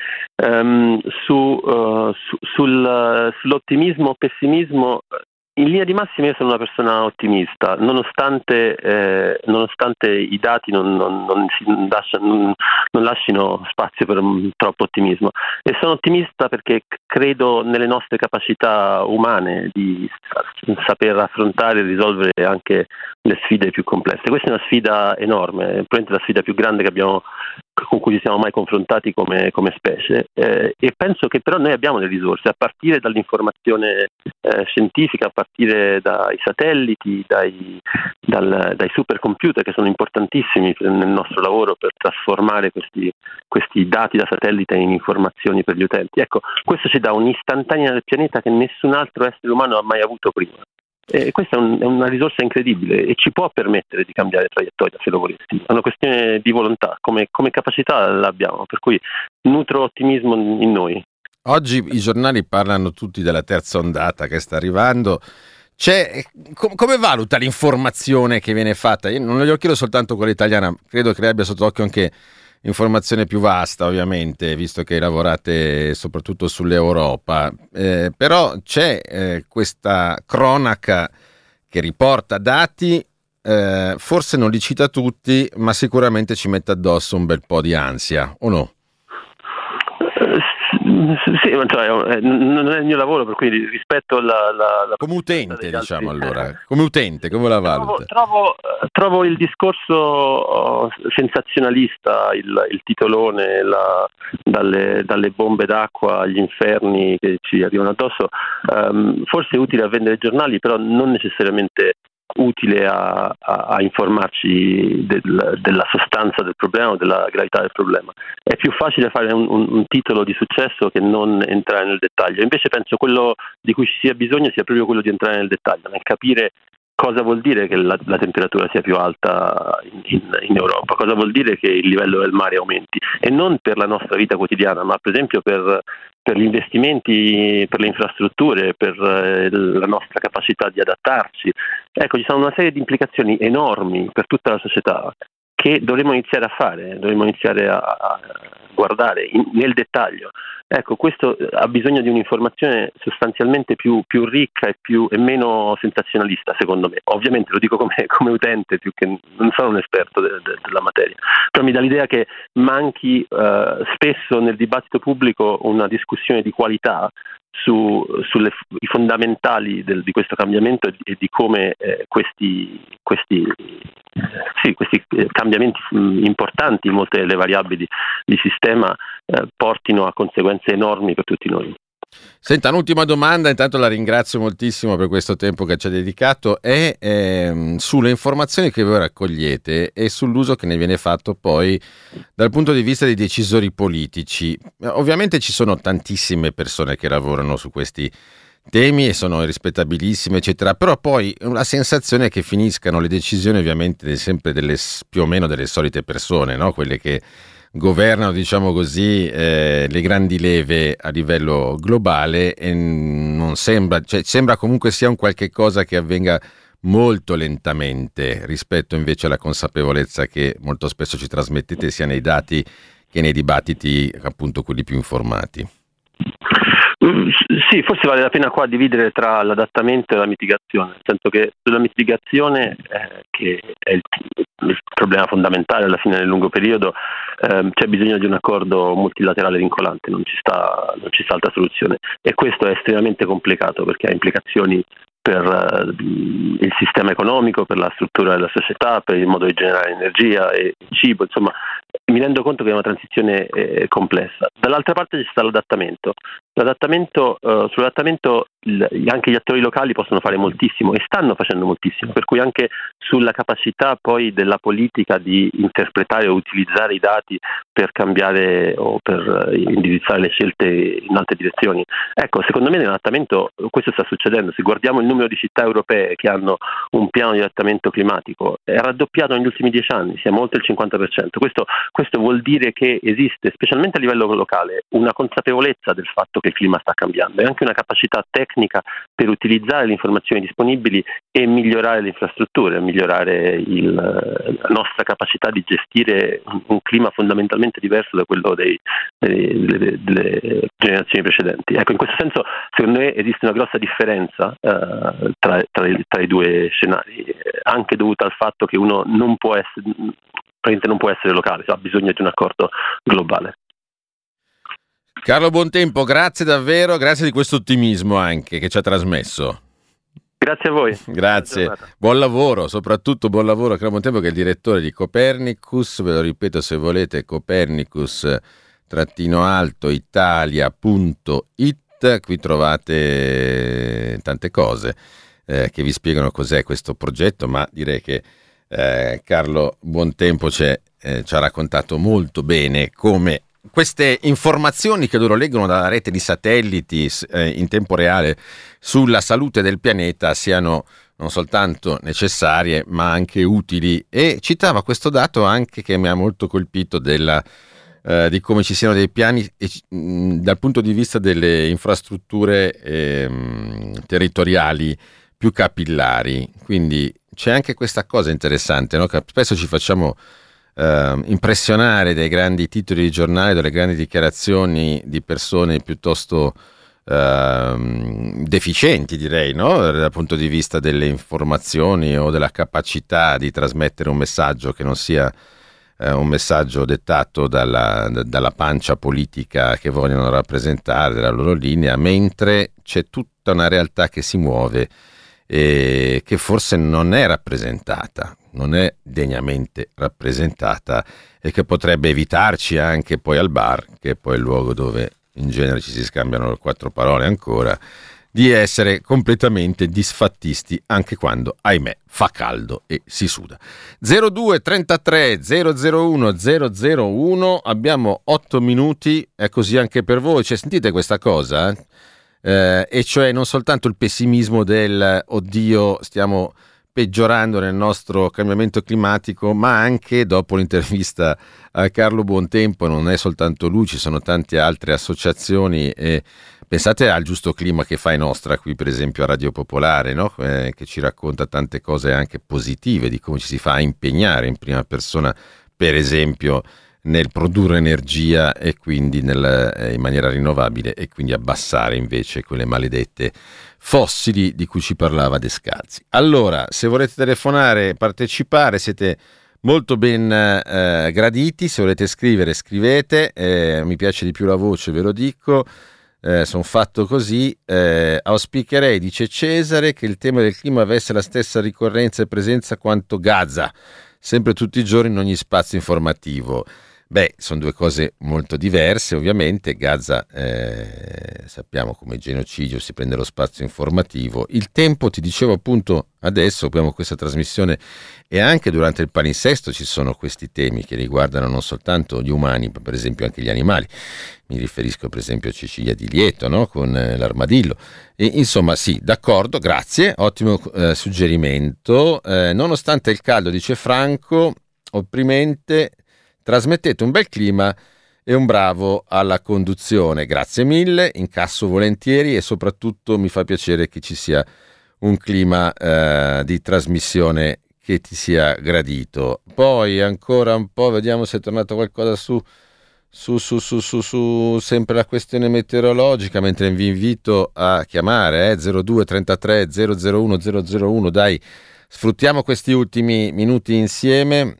Sull'ottimismo o pessimismo, in linea di massima io sono una persona ottimista, nonostante i dati non lasciano spazio per troppo ottimismo, e sono ottimista perché credo nelle nostre capacità umane di saper affrontare e risolvere anche le sfide più complesse. Questa è una sfida enorme, probabilmente la sfida più grande con cui ci siamo mai confrontati come specie, e penso che però noi abbiamo le risorse, a partire dall'informazione scientifica, a partire dai satelliti, dai supercomputer, che sono importantissimi nel nostro lavoro per trasformare questi dati da satellite in informazioni per gli utenti. Ecco, questo ci dà un'istantanea del pianeta che nessun altro essere umano ha mai avuto prima. E questa è una risorsa incredibile e ci può permettere di cambiare traiettoria se lo volessimo. È una questione di volontà, come capacità l'abbiamo, per cui nutro ottimismo in noi. Oggi i giornali parlano tutti della terza ondata che sta arrivando. Come valuta l'informazione che viene fatta? Io non glielo chiedo soltanto quella italiana, credo che lei abbia sotto occhio anche informazione più vasta, ovviamente, visto che lavorate soprattutto sull'Europa, però c'è questa cronaca che riporta dati, forse non li cita tutti, ma sicuramente ci mette addosso un bel po' di ansia, o no? Sì, non è il mio lavoro, per cui rispetto la come utente, diciamo, allora, come utente, come la valuta? Trovo il discorso sensazionalista, il titolone, dalle bombe d'acqua agli inferni che ci arrivano addosso, forse utile a vendere giornali, però non necessariamente utile a informarci della sostanza del problema o della gravità del problema. È più facile fare un titolo di successo che non entrare nel dettaglio. Invece penso quello di cui ci sia bisogno sia proprio quello di entrare nel dettaglio, nel capire cosa vuol dire che la temperatura sia più alta in Europa, cosa vuol dire che il livello del mare aumenti, e non per la nostra vita quotidiana, ma per esempio per gli investimenti, per le infrastrutture, per la nostra capacità di adattarci. Ecco, ci sono una serie di implicazioni enormi per tutta la società che dovremmo iniziare a fare, dovremmo iniziare a guardare nel dettaglio. Ecco, questo ha bisogno di un'informazione sostanzialmente più ricca e meno sensazionalista, secondo me. Ovviamente lo dico come utente, più che non sono un esperto della materia, però mi dà l'idea che manchi spesso nel dibattito pubblico una discussione di qualità sui fondamentali di questo cambiamento e di come questi cambiamenti importanti in molte delle variabili di sistema portino a conseguenze enormi per tutti noi. Senta, un'ultima domanda, intanto la ringrazio moltissimo per questo tempo che ci ha dedicato, è sulle informazioni che voi raccogliete e sull'uso che ne viene fatto poi dal punto di vista dei decisori politici. Ovviamente ci sono tantissime persone che lavorano su questi temi e sono rispettabilissime, eccetera, però poi la sensazione è che finiscano le decisioni ovviamente sempre più o meno delle solite persone, no? Quelle che governano, diciamo così, le grandi leve a livello globale, e non sembra, cioè sembra comunque sia un qualche cosa che avvenga molto lentamente rispetto invece alla consapevolezza che molto spesso ci trasmettete sia nei dati che nei dibattiti, appunto quelli più informati. Sì, forse vale la pena qua dividere tra l'adattamento e la mitigazione, nel senso che sulla mitigazione, che è il problema fondamentale alla fine nel lungo periodo, c'è bisogno di un accordo multilaterale vincolante, non ci sta altra soluzione, e questo è estremamente complicato perché ha implicazioni per il sistema economico, per la struttura della società, per il modo di generare energia e cibo, insomma mi rendo conto che è una transizione complessa. Dall'altra parte ci sta l'adattamento. Sull'adattamento anche gli attori locali possono fare moltissimo e stanno facendo moltissimo, per cui anche sulla capacità poi della politica di interpretare o utilizzare i dati per cambiare o per indirizzare le scelte in altre direzioni. Ecco, secondo me nell'adattamento questo sta succedendo. Se guardiamo il numero di città europee che hanno un piano di adattamento climatico, è raddoppiato negli ultimi 10 anni, siamo oltre il 50%. Questo vuol dire che esiste, specialmente a livello locale, una consapevolezza del fatto che il clima sta cambiando e anche una capacità tecnica per utilizzare le informazioni disponibili e migliorare le infrastrutture, migliorare la nostra capacità di gestire un clima fondamentalmente diverso da quello delle generazioni precedenti. Ecco, in questo senso secondo me esiste una grossa differenza tra i due scenari, anche dovuta al fatto che uno non può essere locale, ha bisogno di un accordo globale. Carlo Buontempo, grazie davvero, grazie di questo ottimismo anche che ci ha trasmesso. Grazie a voi. Grazie, buon lavoro, soprattutto buon lavoro a Carlo Buontempo che è il direttore di Copernicus, ve lo ripeto se volete, Copernicus-Italia.it, qui trovate tante cose che vi spiegano cos'è questo progetto, ma direi che Carlo Buontempo ci ha raccontato molto bene come queste informazioni che loro leggono dalla rete di satelliti in tempo reale sulla salute del pianeta siano non soltanto necessarie ma anche utili, e citava questo dato anche che mi ha molto colpito di come ci siano dei piani dal punto di vista delle infrastrutture territoriali più capillari, quindi c'è anche questa cosa interessante, no? Che spesso ci facciamo impressionare dai grandi titoli di giornale, dalle grandi dichiarazioni di persone piuttosto deficienti, direi, no? Dal punto di vista delle informazioni o della capacità di trasmettere un messaggio che non sia un messaggio dettato dalla pancia politica che vogliono rappresentare, della loro linea, mentre c'è tutta una realtà che si muove e che forse non è rappresentata, non è degnamente rappresentata, e che potrebbe evitarci anche poi al bar, che è poi il luogo dove in genere ci si scambiano 4 parole ancora, di essere completamente disfattisti anche quando, ahimè, fa caldo e si suda. 02 33 001 001, abbiamo 8 minuti, è così anche per voi, cioè, sentite questa cosa? E cioè non soltanto il pessimismo del oddio stiamo peggiorando nel nostro cambiamento climatico, ma anche dopo l'intervista a Carlo Buontempo non è soltanto lui, ci sono tante altre associazioni, e pensate al Giusto Clima che fa nostra qui per esempio a Radio Popolare, no? Che ci racconta tante cose anche positive di come ci si fa a impegnare in prima persona, per esempio nel produrre energia e quindi in maniera rinnovabile, e quindi abbassare invece quelle maledette fossili di cui ci parlava De Scalzi. Allora, se volete telefonare, partecipare, siete molto ben graditi. Se volete scrivere, scrivete, mi piace di più la voce, ve lo dico, sono fatto così. Auspicherei, dice Cesare, che il tema del clima avesse la stessa ricorrenza e presenza quanto Gaza, sempre tutti i giorni in ogni spazio informativo. Beh, sono due cose molto diverse, ovviamente. Gaza, sappiamo, come genocidio si prende lo spazio informativo. Il Tempo, ti dicevo appunto adesso, abbiamo questa trasmissione e anche durante il palinsesto ci sono questi temi che riguardano non soltanto gli umani, ma per esempio anche gli animali. Mi riferisco per esempio a Cecilia Di Lieto, no? Con l'armadillo. E, insomma, sì, d'accordo, grazie, ottimo suggerimento. Nonostante il caldo, dice Franco, opprimente, trasmettete un bel clima e un bravo alla conduzione. Grazie mille, incasso volentieri e soprattutto mi fa piacere che ci sia un clima di trasmissione che ti sia gradito. Poi ancora un po', vediamo se è tornato qualcosa su sempre la questione meteorologica, mentre vi invito a chiamare 02 33 001 001. Dai, sfruttiamo questi ultimi minuti insieme.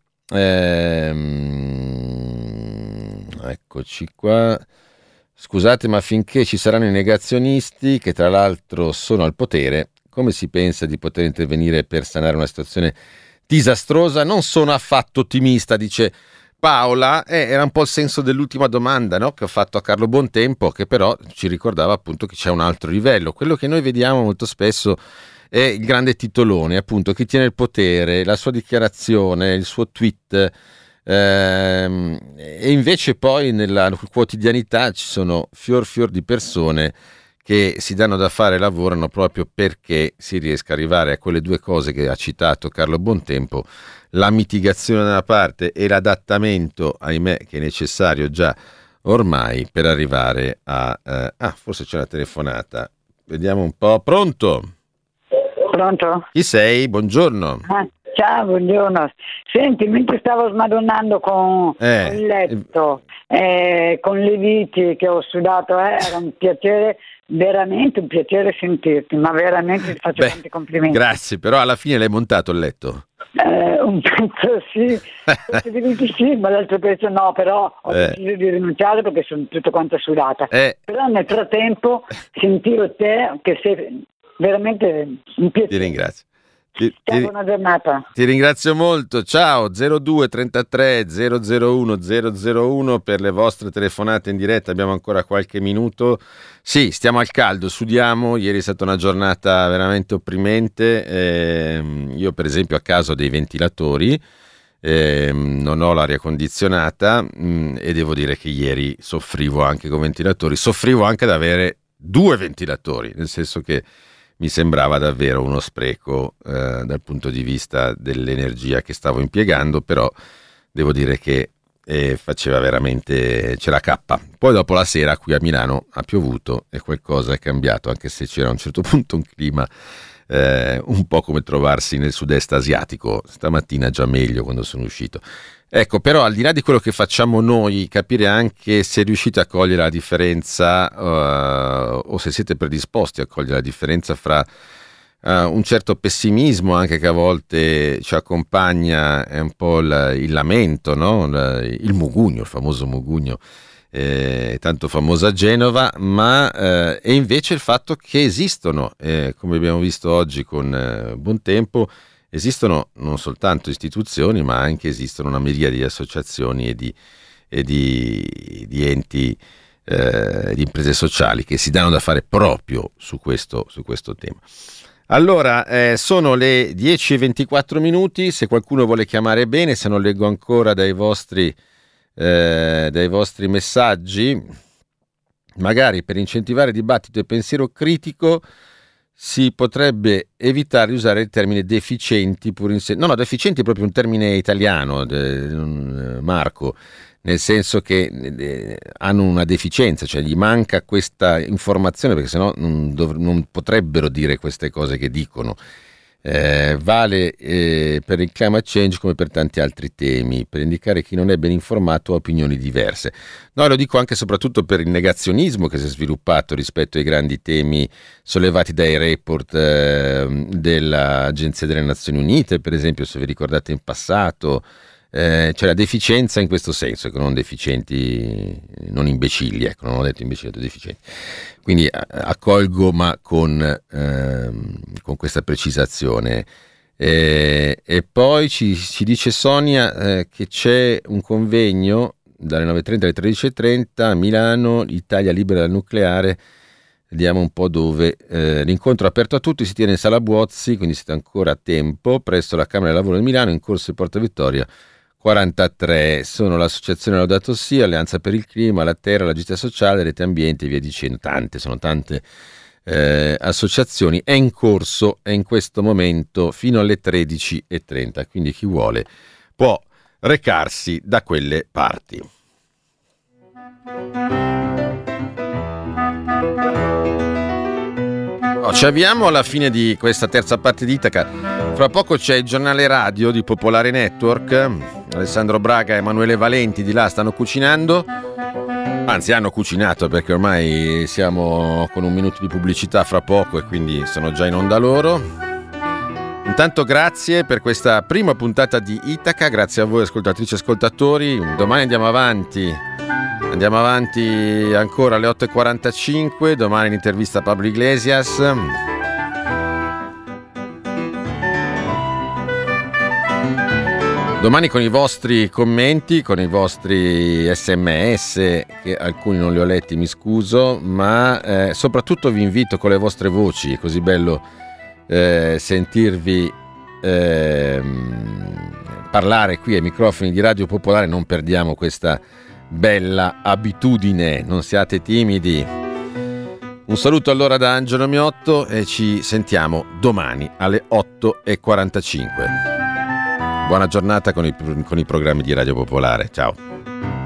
Eccoci qua. Scusate, ma finché ci saranno i negazionisti, che tra l'altro sono al potere, come si pensa di poter intervenire per sanare una situazione disastrosa? Non sono affatto ottimista, dice Paola. Era un po' il senso dell'ultima domanda, no? Che ho fatto a Carlo Bontempo, che però ci ricordava appunto che c'è un altro livello. Quello che noi vediamo molto spesso è il grande titolone, appunto, chi tiene il potere, la sua dichiarazione, il suo tweet, e invece poi nella quotidianità ci sono fior di persone che si danno da fare e lavorano proprio perché si riesca a arrivare a quelle due cose che ha citato Carlo Bontempo, la mitigazione da una parte e l'adattamento, ahimè, che è necessario già ormai per arrivare a... forse c'è una telefonata, vediamo un po'. Pronto? Pronto? Chi sei? Buongiorno. Ciao, buongiorno. Senti, mentre stavo smadonnando con il letto, con le viti che ho sudato, era un piacere, veramente un piacere sentirti, ma veramente ti faccio tanti complimenti. Grazie, però alla fine l'hai montato il letto? Un pezzo sì, sì, ma l'altro pezzo no, però ho deciso di rinunciare perché sono tutto quanto sudata. Però nel frattempo sentivo te, che sei veramente un piacere. Ti ringrazio. Buona giornata. Ti ringrazio molto. Ciao. 02 33 001 001 per le vostre telefonate in diretta. Abbiamo ancora qualche minuto. Sì, stiamo al caldo, sudiamo. Ieri è stata una giornata veramente opprimente. Io per esempio a casa ho dei ventilatori, non ho l'aria condizionata, e devo dire che ieri soffrivo anche con ventilatori. Soffrivo anche ad avere 2 ventilatori, nel senso che mi sembrava davvero uno spreco dal punto di vista dell'energia che stavo impiegando, però devo dire che faceva veramente, c'era cappa. Poi dopo la sera qui a Milano ha piovuto e qualcosa è cambiato, anche se c'era a un certo punto un clima un po' come trovarsi nel sud-est asiatico. Stamattina già meglio quando sono uscito. Ecco, però al di là di quello che facciamo noi, capire anche se riuscite a cogliere la differenza o se siete predisposti a cogliere la differenza fra un certo pessimismo anche che a volte ci accompagna, è un po' il lamento, no? Il mugugno, il famoso mugugno, tanto famoso a Genova, ma e invece il fatto che esistono, come abbiamo visto oggi con Bontempo, esistono non soltanto istituzioni, ma anche esistono una miriade di associazioni e di enti, di imprese sociali che si danno da fare proprio su questo tema. Allora, sono le 10:24 minuti, se qualcuno vuole chiamare bene, se non leggo ancora dai vostri messaggi, magari per incentivare dibattito e pensiero critico si potrebbe evitare di usare il termine deficienti pur in sé. No, deficienti è proprio un termine italiano, Marco, nel senso che hanno una deficienza, cioè gli manca questa informazione, perché sennò non potrebbero dire queste cose che dicono. Vale per il climate change come per tanti altri temi, per indicare chi non è ben informato ha opinioni diverse. No, lo dico anche e soprattutto per il negazionismo che si è sviluppato rispetto ai grandi temi sollevati dai report dell'Agenzia delle Nazioni Unite, per esempio, se vi ricordate in passato. C'è la deficienza in questo senso, che non deficienti, non imbecilli, ecco, non ho detto imbecilli, ho detto deficienti. Quindi accolgo, ma con questa precisazione. E poi ci dice Sonia che c'è un convegno dalle 9.30 alle 13.30 a Milano, Italia libera dal nucleare. Vediamo un po' dove. L'incontro aperto a tutti si tiene in Sala Buozzi, quindi siete ancora a tempo, presso la Camera del Lavoro di Milano, in corso di Porta Vittoria 43. Sono l'associazione Laudato Si, Alleanza per il Clima, la Terra, la Giustizia Sociale, Rete Ambiente e via dicendo. Sono tante associazioni. È in corso, è in questo momento fino alle 13.30, quindi chi vuole può recarsi da quelle parti. Ci avviamo alla fine di questa terza parte di Itaca. Fra poco c'è il giornale radio di Popolare Network. Alessandro Braga e Emanuele Valenti di là stanno cucinando. Anzi, hanno cucinato, perché ormai siamo con un minuto di pubblicità fra poco e quindi sono già in onda loro. Intanto grazie per questa prima puntata di Itaca, grazie a voi ascoltatrici e ascoltatori. Domani andiamo avanti ancora alle 8.45, domani l'intervista a Pablo Iglesias. Domani con i vostri commenti, con i vostri SMS, che alcuni non li ho letti, mi scuso, ma soprattutto vi invito con le vostre voci, è così bello sentirvi parlare qui ai microfoni di Radio Popolare. Non perdiamo questa bella abitudine, non siate timidi. Un saluto allora da Angelo Miotto e ci sentiamo domani alle 8.45. Buona giornata con i programmi di Radio Popolare. Ciao.